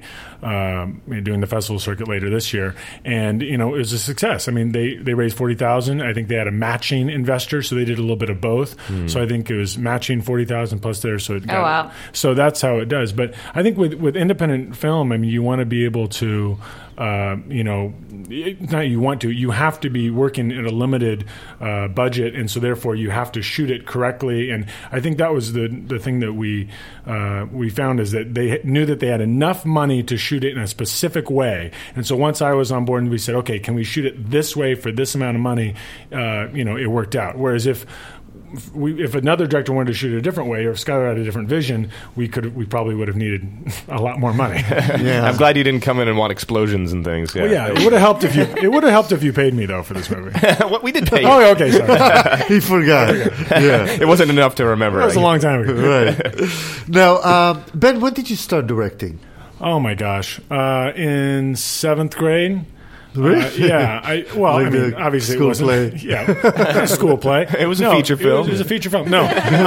um, doing the festival circuit later this year. And, you know, it was a success. I mean, they, they raised forty thousand dollars. I think they had a matching investor, so they did a little bit of both. So I think it was matching forty thousand dollars plus there. So it got, Oh, wow. So that's how it does. But I think with, with independent film, I mean, you want to be able to, uh, you know, not you want to, you have to be working at a limited uh, budget, and so therefore you have to shoot it correctly. And I think that was the the thing that we uh, we found is that they knew that they had enough money to shoot it in a specific way. And so once I was on board, and we said, okay, can we shoot it this way for this amount of money? Uh, you know, it worked out. Whereas if If, we, if another director wanted to shoot it a different way, or if Skylar had a different vision, we could we probably would have needed a lot more money. Yeah. I'm glad you didn't come in and want explosions and things. Yeah, Well, yeah, it would have helped if you it would have helped if you paid me though for this movie. what we did pay. you. Oh, okay, sorry. He forgot. Yeah. It wasn't enough to remember. That was a long time ago. Right. Now, um, Ben, when did you start directing? Oh my gosh, uh, in seventh grade. Really? Uh, yeah, I well, Like I mean, a obviously school it wasn't. play. Yeah, school play. It was a No, feature it film. was- It was, a feature film. No,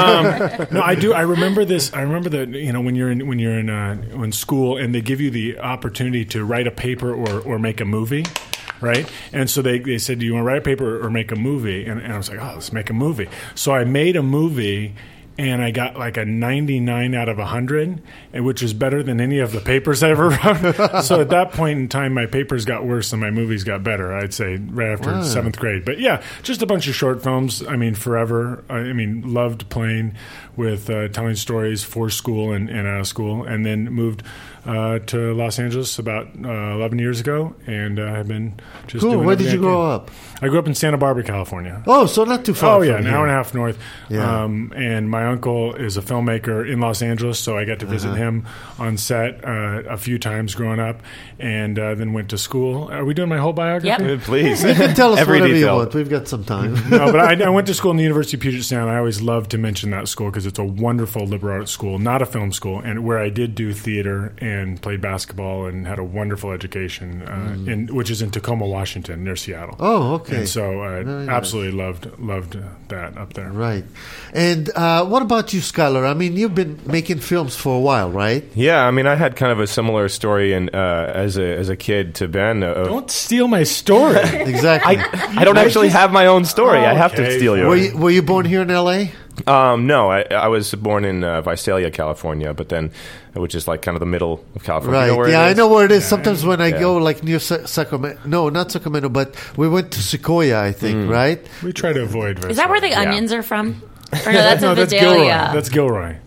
um, no, I do. I remember this. I remember that you know when you're in when you're in uh, in school and they give you the opportunity to write a paper or or make a movie. Right, and so they, they said, "Do you want to write a paper or make a movie?" And, and I was like, "Oh, let's make a movie." So I made a movie. And I got like a ninety-nine out of one hundred, and which is better than any of the papers I ever wrote. So at that point in time, my papers got worse and my movies got better, I'd say, right after Wow. seventh grade. But yeah, just a bunch of short films. I mean, forever. I mean, loved playing with uh, telling stories for school and, and out of school, and then moved uh, to Los Angeles about uh, eleven years ago, and uh, I've been just Cool. doing Where did you everything I grow can. up? I grew up in Santa Barbara, California. Oh, so not too far. Oh yeah, from an hour here. and a half north. Yeah. Um, and my uncle is a filmmaker in Los Angeles, so I got to visit Uh-huh. him on set uh, a few times growing up, and uh, then went to school. Are we doing my whole biography? Yep. Uh, Please. You can tell us Every whatever detail. you want. We've got some time. No, but I, I went to school in the University of Puget Sound. I always love to mention that school because it's a wonderful liberal arts school, not a film school, and where I did do theater and played basketball and had a wonderful education, uh, in, which is in Tacoma, Washington, near Seattle. Oh, okay. And so I Very nice. absolutely loved loved that up there. Right. And uh, what about you, Skylar? I mean, you've been making films for a while, right? Yeah, I mean, I had kind of a similar story in, uh, as a as a kid to Ben. Of, Don't steal my story. Exactly. I, I don't actually have my own story. I have to Okay. steal yours. were, you, were you born here in L A? Um, no, I, I was born in uh, Visalia, California, but then, which is like kind of the middle of California. Right. You know where it yeah, I is? know where it is. Sometimes when I Yeah. go, like near Sa- Sacramento, no, not Sacramento, but we went to Sequoia, I think, Mm. right? We try to avoid. Is that where the Visalia. onions are from? Or no, that's No, in that's Vidalia. Gilroy. That's Gilroy.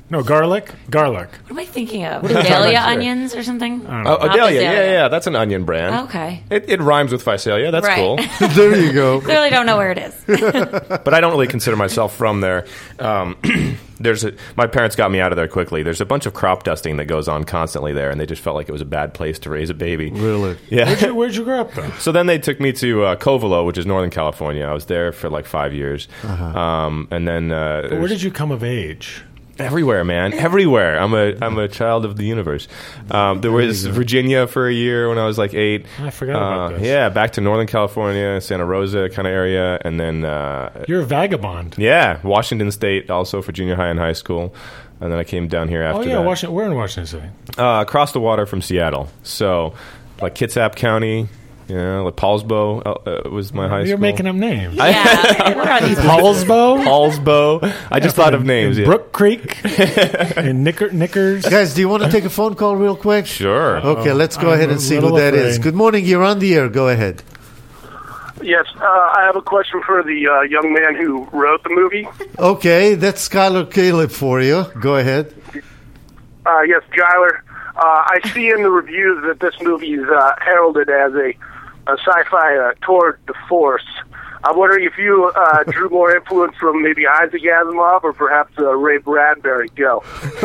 No, garlic? Garlic. What am I thinking of? Dahlia onions or something? Oh, Not Adelia. Visalia. Yeah, yeah, that's an onion brand. Okay. It, it rhymes with Visalia. That's Right. cool. There you go. Clearly don't know where it is. But I don't really consider myself from there. Um, there's a, my parents got me out of there quickly. There's a bunch of crop dusting that goes on constantly there, and they just felt like it was a bad place to raise a baby. Really? Yeah. Where'd you, where'd you grow up, though? So then they took me to uh, Covelo, which is Northern California. I was there for like five years. Uh-huh. Um, and then uh, But where did you come of age? everywhere, man, everywhere. I'm a I'm a child of the universe. Um, there was Virginia for a year when I was like eight. I forgot about Uh, this. Yeah, back to Northern California, Santa Rosa kind of area, and then uh, You're a vagabond. yeah, Washington State, also for junior high and high school. And then I came down here after Oh, yeah, that. Washington. We're in Washington State. Uh, across the water from Seattle. So, like Kitsap County, you know, like Paulsbo uh, was my high You're school. making up names. Yeah. Where are these? Paulsbo? Paulsbo. I just thought of names. In Yeah. Brook Creek? in Knicker, Knickers? Guys, do you want to take a phone call real quick? Sure. Okay, let's go I'm ahead a and see who little that is. afraid. Good morning. You're on the air. Go ahead. Yes, uh, I have a question for the uh, young man who wrote the movie. Okay, that's Skylar Caleb for you. Go ahead. Uh, yes, Giler. Uh, I see in the reviews that this movie is uh, heralded as a, a sci-fi uh, tour de force. I'm wondering if you uh, drew more influence from maybe Isaac Asimov or perhaps uh, Ray Bradbury. Go.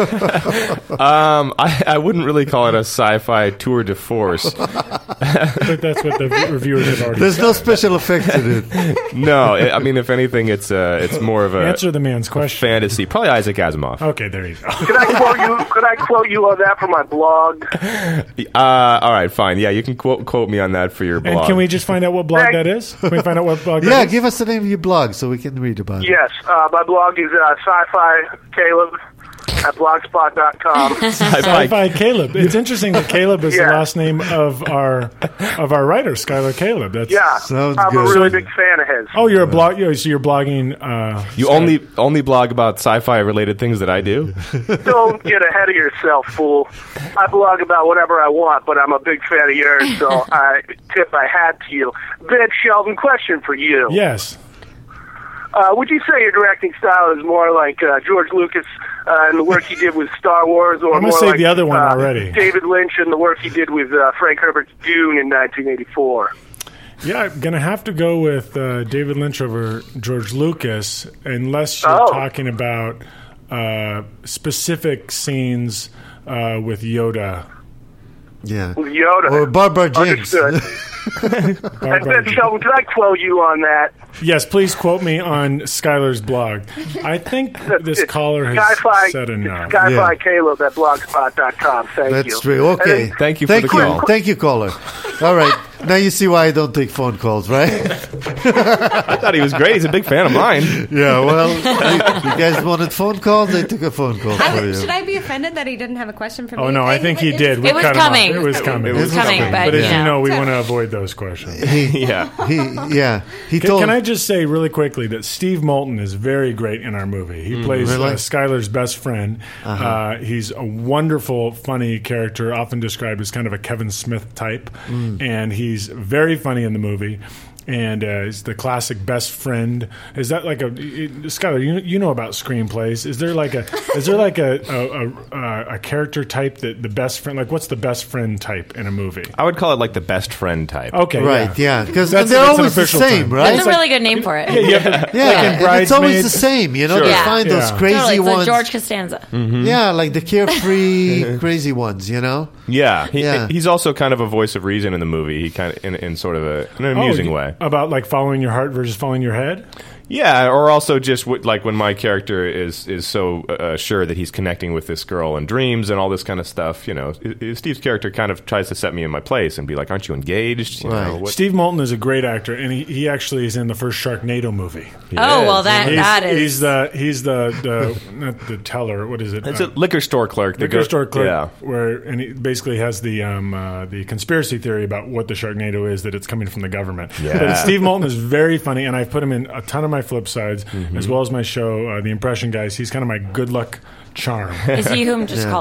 Um, I, I wouldn't really call it a sci-fi tour de force. But that's what the reviewers have already There's said. no special effects in it. No, I I mean, if anything, it's uh, it's more of a Answer the man's question. fantasy. Probably Isaac Asimov. Okay, there you go. Could I quote you? Could I quote you on that for my blog? Uh, all right, fine. Yeah, you can quote quote me on that for your blog. And can we just find out what blog that is? Can we find out what blog Yeah, that is? give us the name of your blog so we can read about it. Yes, uh, my blog is uh, Sci-Fi Caleb at blogspot dot com. Sci-Fi Caleb. It's interesting that Caleb is Yeah. the last name of our of our writer, Skylar Caleb. That's Yeah, Sounds I'm good. a really big fan of his. Oh, you're a blog. oh, So you're blogging. Uh, You only only blog about sci-fi related things that I do. Don't get ahead of yourself, fool. I blog about whatever I want, but I'm a big fan of yours, so I tip I had to you. Ben Sheldon, question for you. Yes. Uh, would you say your directing style is more like uh, George Lucas uh, and the work he did with Star Wars, or I'm gonna more say like the other one uh, already. David Lynch and the work he did with uh, Frank Herbert's Dune in nineteen eighty-four? Yeah, I'm gonna have to go with uh, David Lynch over George Lucas, unless you're Oh. talking about uh, specific scenes uh, with Yoda. Yeah. With Yoda. Or Barbara Jinx. Understood. And Ben Sheldon, can I quote you on that? Yes, please quote me on Skylar's blog. I think this It's caller has Sci-Fi, said enough. Sci-Fi Yeah. Caleb at blogspot dot com. Thank you. That's true. Okay. And then- Thank you for Thank the you. call. Thank you, caller. All right. Now you see why I don't take phone calls, right? I thought he was great. He's a big fan of mine. Yeah, well, you, you guys wanted phone calls? I took a phone call I for would- you. should I be offended that he didn't have a question for me? Oh no, I think he it- did. We It was cut him off. coming. It was coming. It was coming, but, But as you you know. know, we want to avoid those questions. Yeah. He, yeah, he Can, told. can I just say really quickly that Steve Moulton is very great in our movie. He plays Really? uh, Skylar's best friend. uh he's a wonderful, funny character, often described as kind of a Kevin Smith type, and he's very funny in the movie. And uh, he's the classic best friend. Is that like a it, Skylar? You you know about screenplays? Is there like a is there like a a, a a character type that the best friend? Like what's the best friend type in a movie? I would call it like the best friend type. Okay, Right, yeah, because That's- they're that's an always the official same, term. right? That's a really good name for it. Yeah, yeah. Yeah, in and it's always the Bridesmaids. same. You know, Sure. they Yeah. find those Yeah. crazy Totally, it's ones. like George Costanza. Yeah, like the carefree, crazy ones. You know. Yeah. He, Yeah. He's also kind of a voice of reason in the movie. He kind of in, in sort of a, in an amusing Oh, way. About like following your heart versus following your head? Yeah, or also just w- like when my character is is so uh, sure that he's connecting with this girl in dreams and all this kind of stuff. You know, I- I- Steve's character kind of tries to set me in my place and be like, "Aren't you engaged?" You know, Right. what- Steve Moulton is a great actor, and he, he actually is in the first Sharknado movie. Oh, well, that He's, that is. he's the he's the, the not the teller. What is it? It's Uh, a liquor store clerk. that liquor go- store clerk. Yeah. Where and he basically has the um, uh, the conspiracy theory about what the Sharknado is, that it's coming from the government. Yeah. But Steve Moulton is very funny, and I've put him in a ton of my flip sides, as well as my show, uh, The Impression Guys. He's kind of my good luck charm. Is he whom just Yeah. called?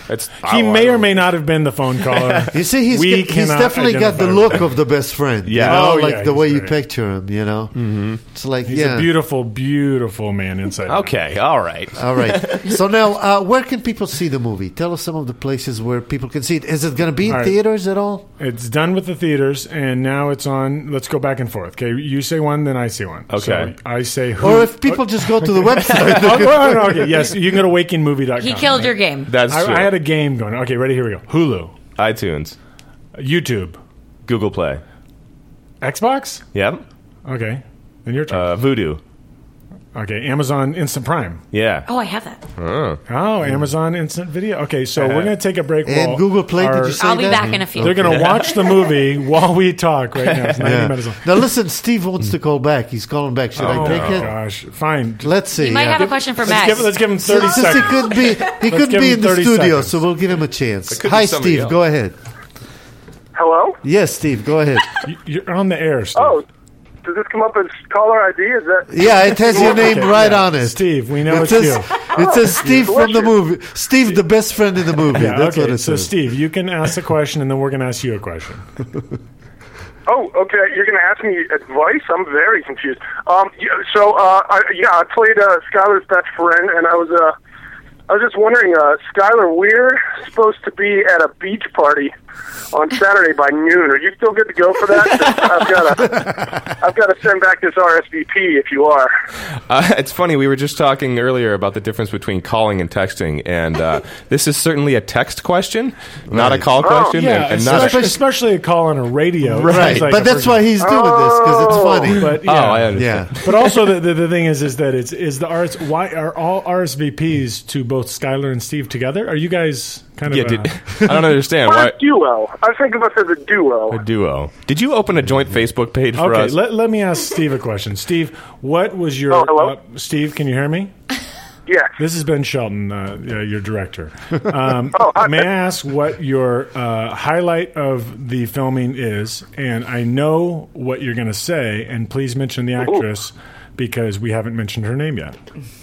It's He I- may I- or may not have been the phone caller. You see, he's, We he's cannot definitely got the identify look him. of the best friend. Yeah. You know, Oh, like yeah, the he's way you great. picture him, you know? Mm-hmm. It's like, He's yeah. a beautiful, beautiful man inside. out. Okay, all right. All right. So now, uh, where can people see the movie? Tell us some of the places where people can see it. Is it going to be in All right. theaters at all? It's done with the theaters, and now it's on. Let's go back and forth. Okay, you say one, then I say one. Okay. So I say who. Or if people just go to the website. Oh, well, no, okay, yes, you can go to waking movie dot com. He killed your game. That's I, true. I had a game going. Okay, ready? Here we go. Hulu, iTunes, YouTube, Google Play. Xbox. Yep. Okay, then your turn. Uh, Voodoo. Okay, Amazon Instant Prime. Yeah. Oh, I have that. Oh. Oh, Amazon Instant Video. Okay, so we're going to take a break. And while Google Play, did our- you say I'll be that? back in a few. They're going to watch the movie while we talk right now. It's ninety Yeah. minutes long. Now listen, Steve wants to call back. He's calling back. Should I Oh, take it? gosh. Fine. Let's see. You might yeah. have a question for Let's Max. give, let's give him thirty Since he seconds. could be, he could give be him in the thirty studio, seconds. so we'll give him a chance. could be Hi, somebody Steve. else. Go ahead. Hello? Yes, Steve. Go ahead. You- You're on the air, Steve. Oh, does this come up as caller I D? Is that? Yeah, it has your name Okay, right yeah. on it. Steve, we know It it's says, you. it says Steve from the movie. Steve, the best friend in the movie. Yeah, That's okay, what it so says. Steve, you can ask a question, and then we're going to ask you a question. Oh, okay. You're going to ask me advice? I'm very confused. Um, yeah, so, uh, I, yeah, I played uh, Skylar's best friend, and I was, uh, I was just wondering, uh, Skylar, we're supposed to be at a beach party on Saturday by noon. Are you still good to go for that? I've got to, I've got to send back this R S V P if you are. Uh, it's funny. We were just talking earlier about the difference between calling and texting, and uh, this is certainly a text question, not a Right. call question, Yeah, and, and not especially, a, especially a call on a radio. Right, It's like but a that's person- why he's doing this, because it's Oh. funny. But Oh, yeah, I understand. yeah. But also the, the the thing is is that it's is the R S why are all R S V Ps to both Skylar and Steve together? Are you guys kind of Yeah, uh, did, I don't understand We're why a duo. I think of us as a duo. a duo. Did you open a joint Facebook page for okay? us? Let, let me ask Steve a question. Steve, what was your Oh, hello? uh, Steve? Can you hear me? Yes. This is Ben Shelton, uh, uh, your director. Um, Oh, hi, may I Ben. ask what your uh, highlight of the filming is? And I know what you're going to say, and please mention the actress because we haven't mentioned her name yet.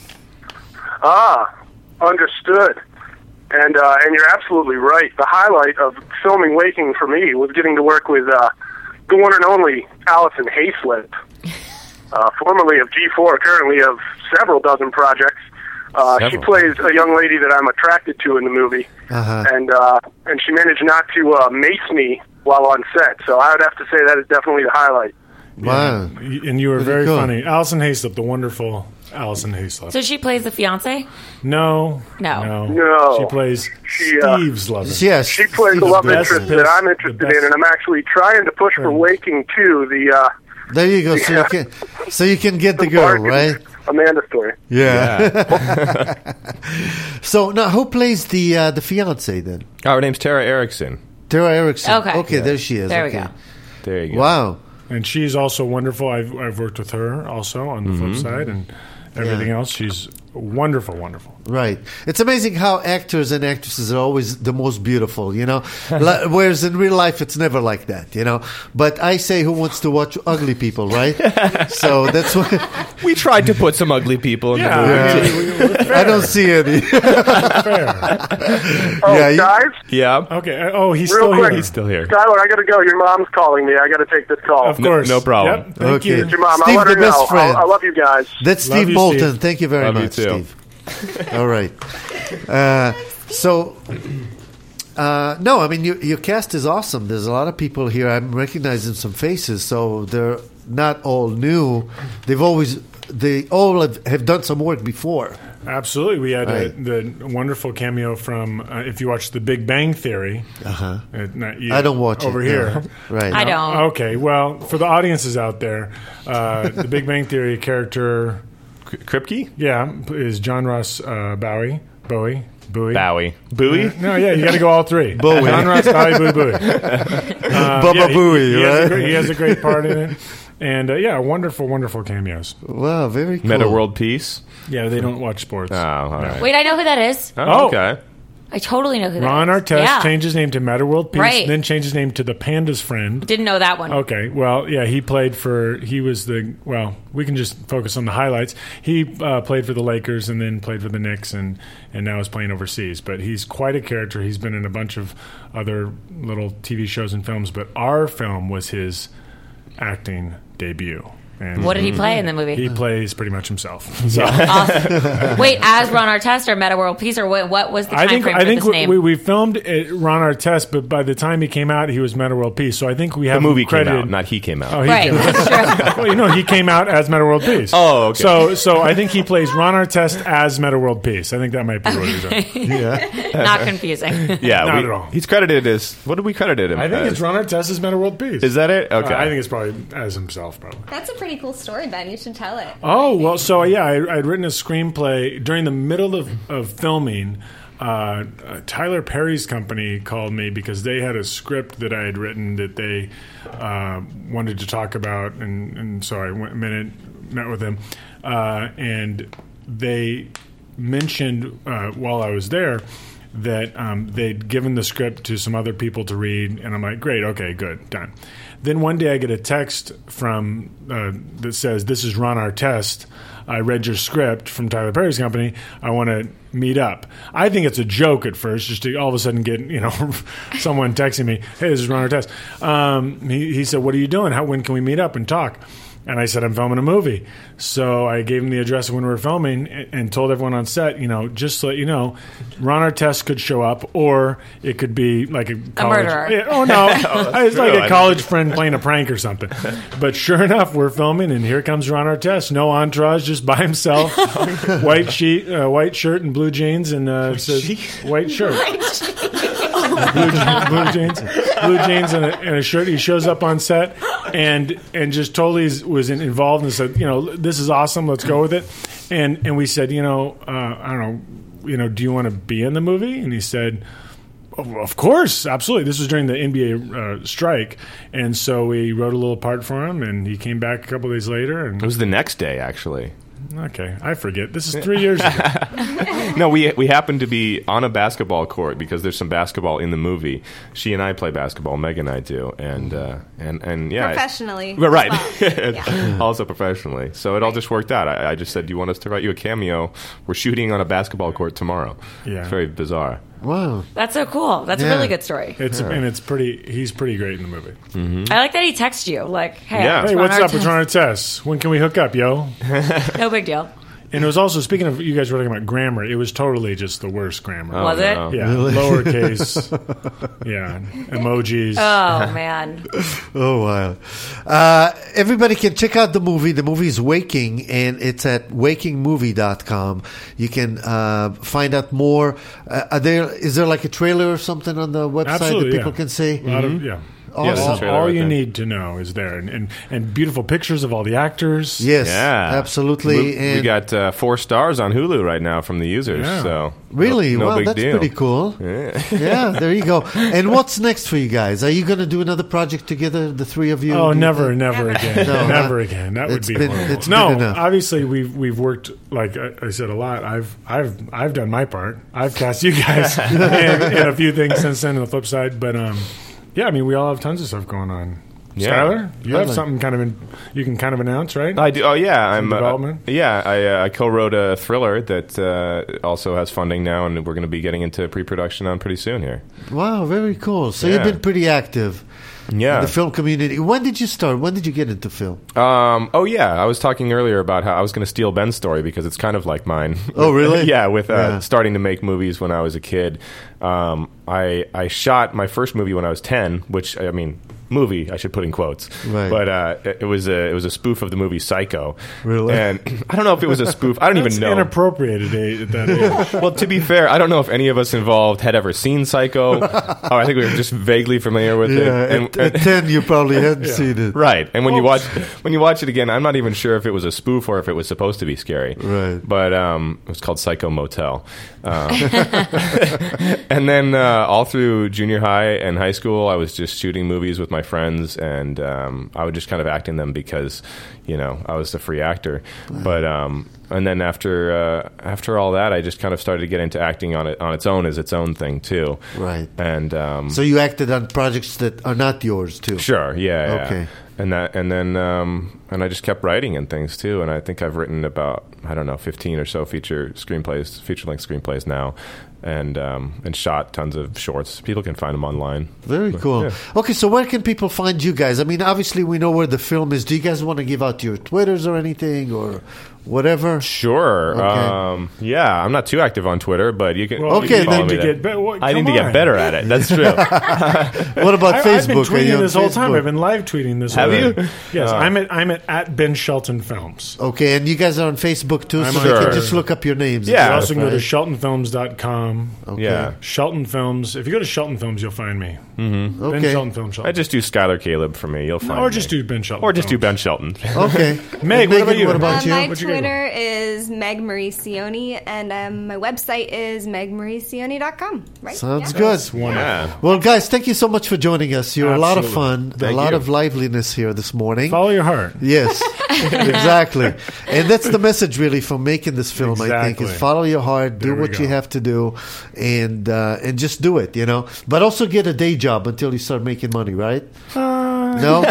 Ah, understood. And uh, and you're absolutely right. The highlight of filming Waking for me was getting to work with uh, the one and only Allison Hayslip, uh, formerly of G four, currently of several dozen projects. Uh, she Several. plays a young lady that I'm attracted to in the movie, Uh-huh. and uh, and she managed not to uh, mace me while on set. So I would have to say that is definitely the highlight. Wow. Y- And you were Pretty very cool. funny. Allison Hayslip, the wonderful Allison Hayslip. So she plays the fiance? no. No. No. No. She plays She, uh, Steve's lover. Yes. She plays the Steve's love best interest friend. that I'm The interested best- in, and I'm actually trying to push for Waking too. The uh, There you go. So you Yeah. can, so you can get the the girl, Bargain right? Amanda story. Yeah. So now, who plays the uh, the fiance then? Oh, her name's Tara Erickson. Tara Erickson. Okay. Okay, there she is. There we okay. go. There you go. Wow. And she's also wonderful. I've, I've worked with her also on the Mm-hmm. flip side and everything Yeah. else. She's wonderful, wonderful. Right. It's amazing how actors and actresses are always the most beautiful, you know? Li- Whereas in real life, it's never like that, you know? But I say, who wants to watch ugly people, right? So that's why We tried to put some ugly people in the movie. I mean, we- we're fair, I don't see any. fair. Oh, Yeah, you- guys, Yeah. Okay. uh, Oh, he's real still quick, here. He's still here. Skylar, I got to go. Your mom's calling me. I got to take this call. Of course. no problem. Yep, thank Okay. you. Your mom, Steve, I'll let her the best know. friend. I, I love you guys. That's Love Steve you, Bolton. Steve. Thank you very Love you much, too. Steve. All right. Uh, so, uh, no, I mean, your, your cast is awesome. There's a lot of people here. I'm recognizing some faces, so they're not all new. They've always, they all have, have done some work before. Absolutely. We had uh, Right. the wonderful cameo from, uh, if you watch The Big Bang Theory. Uh-huh. Uh, not you, I don't watch over it. here. no. Right. I don't. Okay, well, for the audiences out there, uh, the Big Bang Theory character, K- Kripke? yeah, is John Ross uh, Bowie. Bowie. Bowie. Bowie. Bowie? No, yeah, you got to go all three. Bowie. John Ross Bowie, Bowie, Bowie. Bubba Yeah, he- Booey, he, has a right? great, he has a great part in it. And uh, yeah, wonderful, wonderful cameos. Wow, very cool. Meta World Peace? Yeah, they don't watch sports. Oh, all right. Wait, I know who that is. Oh, Oh. okay. I totally know who that Ron is. Artest Yeah. changed his name to Meta World Peace, Right. then changed his name to the Panda's Friend. Didn't know that one. Okay, well, yeah, he played for, he was the, well, we can just focus on the highlights. He uh, played for the Lakers and then played for the Knicks and, and now is playing overseas. But he's quite a character. He's been in a bunch of other little T V shows and films, but our film was his acting debut. And What did he play in the movie? He plays pretty much himself. So. Awesome. Wait, as Ron Artest or Meta World Peace, or what, what was the I time think frame I for think this we, name? we, we filmed it, Ron Artest, but by the time he came out, he was Meta World Peace. So I think we have The movie him came credited. out, not he came out. Oh, he right, came out. that's true. Well, you know, he came out as Meta World Peace. Oh, okay. So, so I think he plays Ron Artest as Meta World Peace. I think that might be what he's doing. Yeah. Not confusing. Yeah, Not we- at all. He's credited as, what did we credited him I think as? it's Ron Artest as Meta World Peace. Is that it? Uh, Okay. I think it's probably as himself, probably. That's a pretty cool story, Ben. You should tell it. Oh, well, so yeah, I, I'd written a screenplay during the middle of, of filming. Uh, uh, Tyler Perry's company called me because they had a script that I had written that they uh, wanted to talk about, and, and so I went met, met with them, uh, and they mentioned uh, while I was there that um, they'd given the script to some other people to read, and I'm like, great, okay, good, done. Then one day I get a text from uh, that says, "This is Ron Artest. I read your script from Tyler Perry's company. I want to meet up." I think it's a joke at first, just to all of a sudden get, you know, someone texting me, "Hey, this is Ron Artest." Um, he, he said, "What are you doing? How, when can we meet up and talk?" And I said, "I'm filming a movie." So I gave him the address of when we were filming and, and told everyone on set, you know, just to let you know, Ron Artest could show up, or it could be like a college. murderer. Yeah, oh, no. It's true. like I a college friend playing a prank or something. But sure enough, we're filming, and here comes Ron Artest. No entourage, just by himself. White sheet, uh, white shirt and blue jeans, and uh, it says white shirt. blue, je- blue jeans, blue jeans, and a, and a shirt. He shows up on set, and and just totally is- was in, involved and said, you know, this is awesome. Let's go with it. And and we said, you know, uh, I don't know, you know, do you want to be in the movie? And he said, "Oh, of course, absolutely." This was during the N B A uh, strike, and so we wrote a little part for him, and he came back a couple days later. And It was the next day, actually. okay, I forget. This is three years ago. No, we we happened to be on a basketball court because there's some basketball in the movie. She and I play basketball. Meg and I do, and uh, and and yeah, Professionally. Well, right. as well. Yeah. Also professionally. So it all just worked out. I, I just said, "Do you want us to write you a cameo? We're shooting on a basketball court tomorrow." Yeah. It's very bizarre. Wow. That's so cool. That's a Yeah. really good story. It's and it's pretty. He's pretty great in the movie. I like that he texts you, like, hey, Yeah. it's Hey, Ron what's up? Artest. It's Ron Artest. When can we hook up, yo? No big deal. And it was also, speaking of, you guys were talking about grammar, it was totally just the worst grammar. Was it? no. Yeah, lowercase. Yeah, emojis. Oh, man. Oh, wow. Uh, everybody can check out the movie. The movie is Waking, and it's at waking movie dot com. You can uh, find out more. Uh, are there, is there like a trailer or something on the website Absolutely, that people yeah. can see? A lot of, yeah. Awesome. Yeah, there's a All, trailer all right you there. need to know is there, and, and and beautiful pictures of all the actors. Yes, Yeah, absolutely. We, we And got uh, four stars on Hulu right now from the users. Yeah. So really, no, no well, big that's deal. pretty cool. Yeah. Yeah, there you go. And what's next for you guys? Are you going to do another project together, the three of you? Oh, Do you never, think? never again, No, never uh, again. That would it's be been- horrible. it's no, been enough. obviously we've we've worked, like I, I said, a lot. I've I've I've done my part. I've cast you guys and, and a few things since then on the flip side. But um, yeah, I mean, we all have tons of stuff going on. Yeah. Skylar, you have Really? something kind of in, you can kind of announce, right? I do. Oh yeah, I'm uh, development? yeah, I, uh, I co-wrote a thriller that uh, also has funding now, and we're going to be getting into pre-production on pretty soon here. Wow, very cool. So you've Yeah. been pretty active Yeah. in the film community. When did you start? When did you get into film? Um, oh yeah, I was talking earlier about how I was going to steal Ben's story because it's kind of like mine. Oh, really? Yeah, with uh, Yeah. starting to make movies when I was a kid. Um, I I shot my first movie when I was ten, which I mean. Movie, I should put in quotes, Right. but uh, it, it was a it was a spoof of the movie Psycho. Really? And I don't know if it was a spoof. I don't That's even know. inappropriate at, a- at that age. Well, to be fair, I don't know if any of us involved had ever seen Psycho. Oh, I think we were just vaguely familiar with Yeah, it. And- at, at ten, you probably hadn't seen it. Right, and when you Oh. watch when you watch it again, I'm not even sure if it was a spoof or if it was supposed to be scary. Right. But um, it was called Psycho Motel. Um, and then uh, all through junior high and high school, I was just shooting movies with my friends, and um, I would just kind of act in them because, you know, I was a free actor. But um, and then after uh, after all that, I just kind of started to get into acting on it on its own as its own thing too. Right. And um, So you acted on projects that are not yours too. sure, yeah, yeah. Okay. And that, and then, um, and I just kept writing and things too. And I think I've written about, I don't know, fifteen or so feature screenplays, feature length screenplays now, and um, and shot tons of shorts. People can find them online. Very cool. yeah. Okay, so where can people find you guys? I mean, obviously we know where the film is. Do you guys want to give out your Twitters or anything or whatever? Sure. Okay. Um, yeah, I'm not too active on Twitter, but you can. Well, you Okay, can follow then me to there. get be- what- I need come to get on. better at it. That's true. What about I, Facebook? I've been Are you tweeting on this whole time. Facebook? I've been live tweeting this. Have whole you? time. Yes, Oh. I'm at I'm at, at Ben Shelton Films. Okay, and you guys are on Facebook too, I'm so on they can Sure. just look up your names. Yeah. You also can go to Right. shelton films dot com. Okay. Yeah. Shelton Films. If you go to Shelton Films, you'll find me. Ben Okay. Shelton Films. Shelton. I just do Skylar Caleb for me. You'll find or me. just do Ben Shelton. or just do Films. Ben Shelton. Okay. Meg, And what about you? What Uh, about you? my What'd you get? Twitter is Meg Marie Cioni, and um, my website is meg marie cioni dot com. Right? Sounds Yeah. good. Wonderful. Yeah. Well, guys, thank you so much for joining us. You're a lot of Absolutely. fun, a Thank lot you. of liveliness here this morning. Follow your heart. Yes, exactly. And that's the message really from making this film, I think, is Exactly. follow your heart, do There we what you go. have to do, and uh, and just do it, you know. But also get a day job until you start making money, right? Uh, No?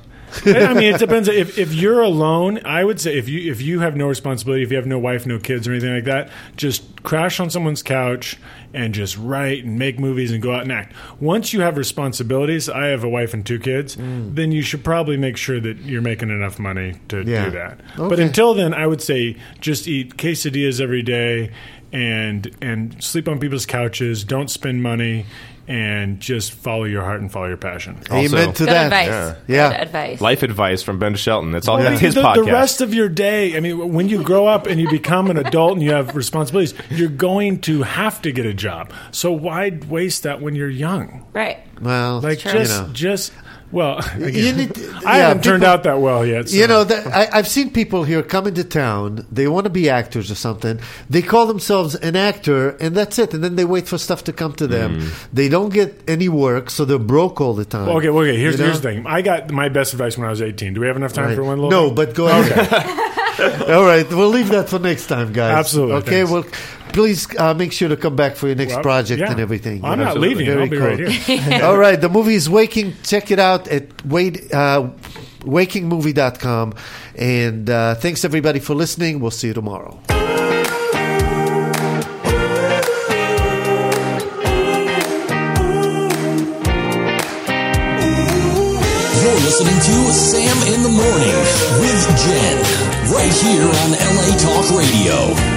I mean, it depends. If if you're alone, I would say if you if you have no responsibility, if you have no wife, no kids, or anything like that, just crash on someone's couch and just write and make movies and go out and act. Once you have responsibilities, I have a wife and two kids, then you should probably make sure that you're making enough money to Yeah. do that. But Okay. until then, I would say just eat quesadillas every day and and sleep on people's couches. Don't spend money. And just follow your heart and follow your passion. Amen to Good that. advice. Yeah. Yeah. Good advice. Life advice from Ben Shelton. That's all. Well, That's his the, podcast. the rest of your day, I mean, when you grow up and you become an adult and you have responsibilities, you're going to have to get a job. So why waste that when you're young? Right. Well, Like you just, know. just well, again, You need- I yeah, haven't turned people- out that well yet. So. You know, that, I, I've seen people here come into town. They want to be actors or something. They call themselves an actor, and that's it. And then they wait for stuff to come to them. They don't get any work, so they're broke all the time. okay, well, okay. Here's You know? here's the thing. I got my best advice when I was eighteen. Do we have enough time Right. for one little? No, thing? but go ahead. All right, we'll leave that for next time, guys. Absolutely, Okay, thanks. well, please uh, make sure to come back for your next Well, project yeah. and everything. I'm you not know. leaving. Very I'll be cool. right here. All right, the movie is Waking. Check it out at wait, uh, waking movie dot com. And uh, thanks, everybody, for listening. We'll see you tomorrow. You're listening to Sam in the Morning with Jen, right here on L A Talk Radio.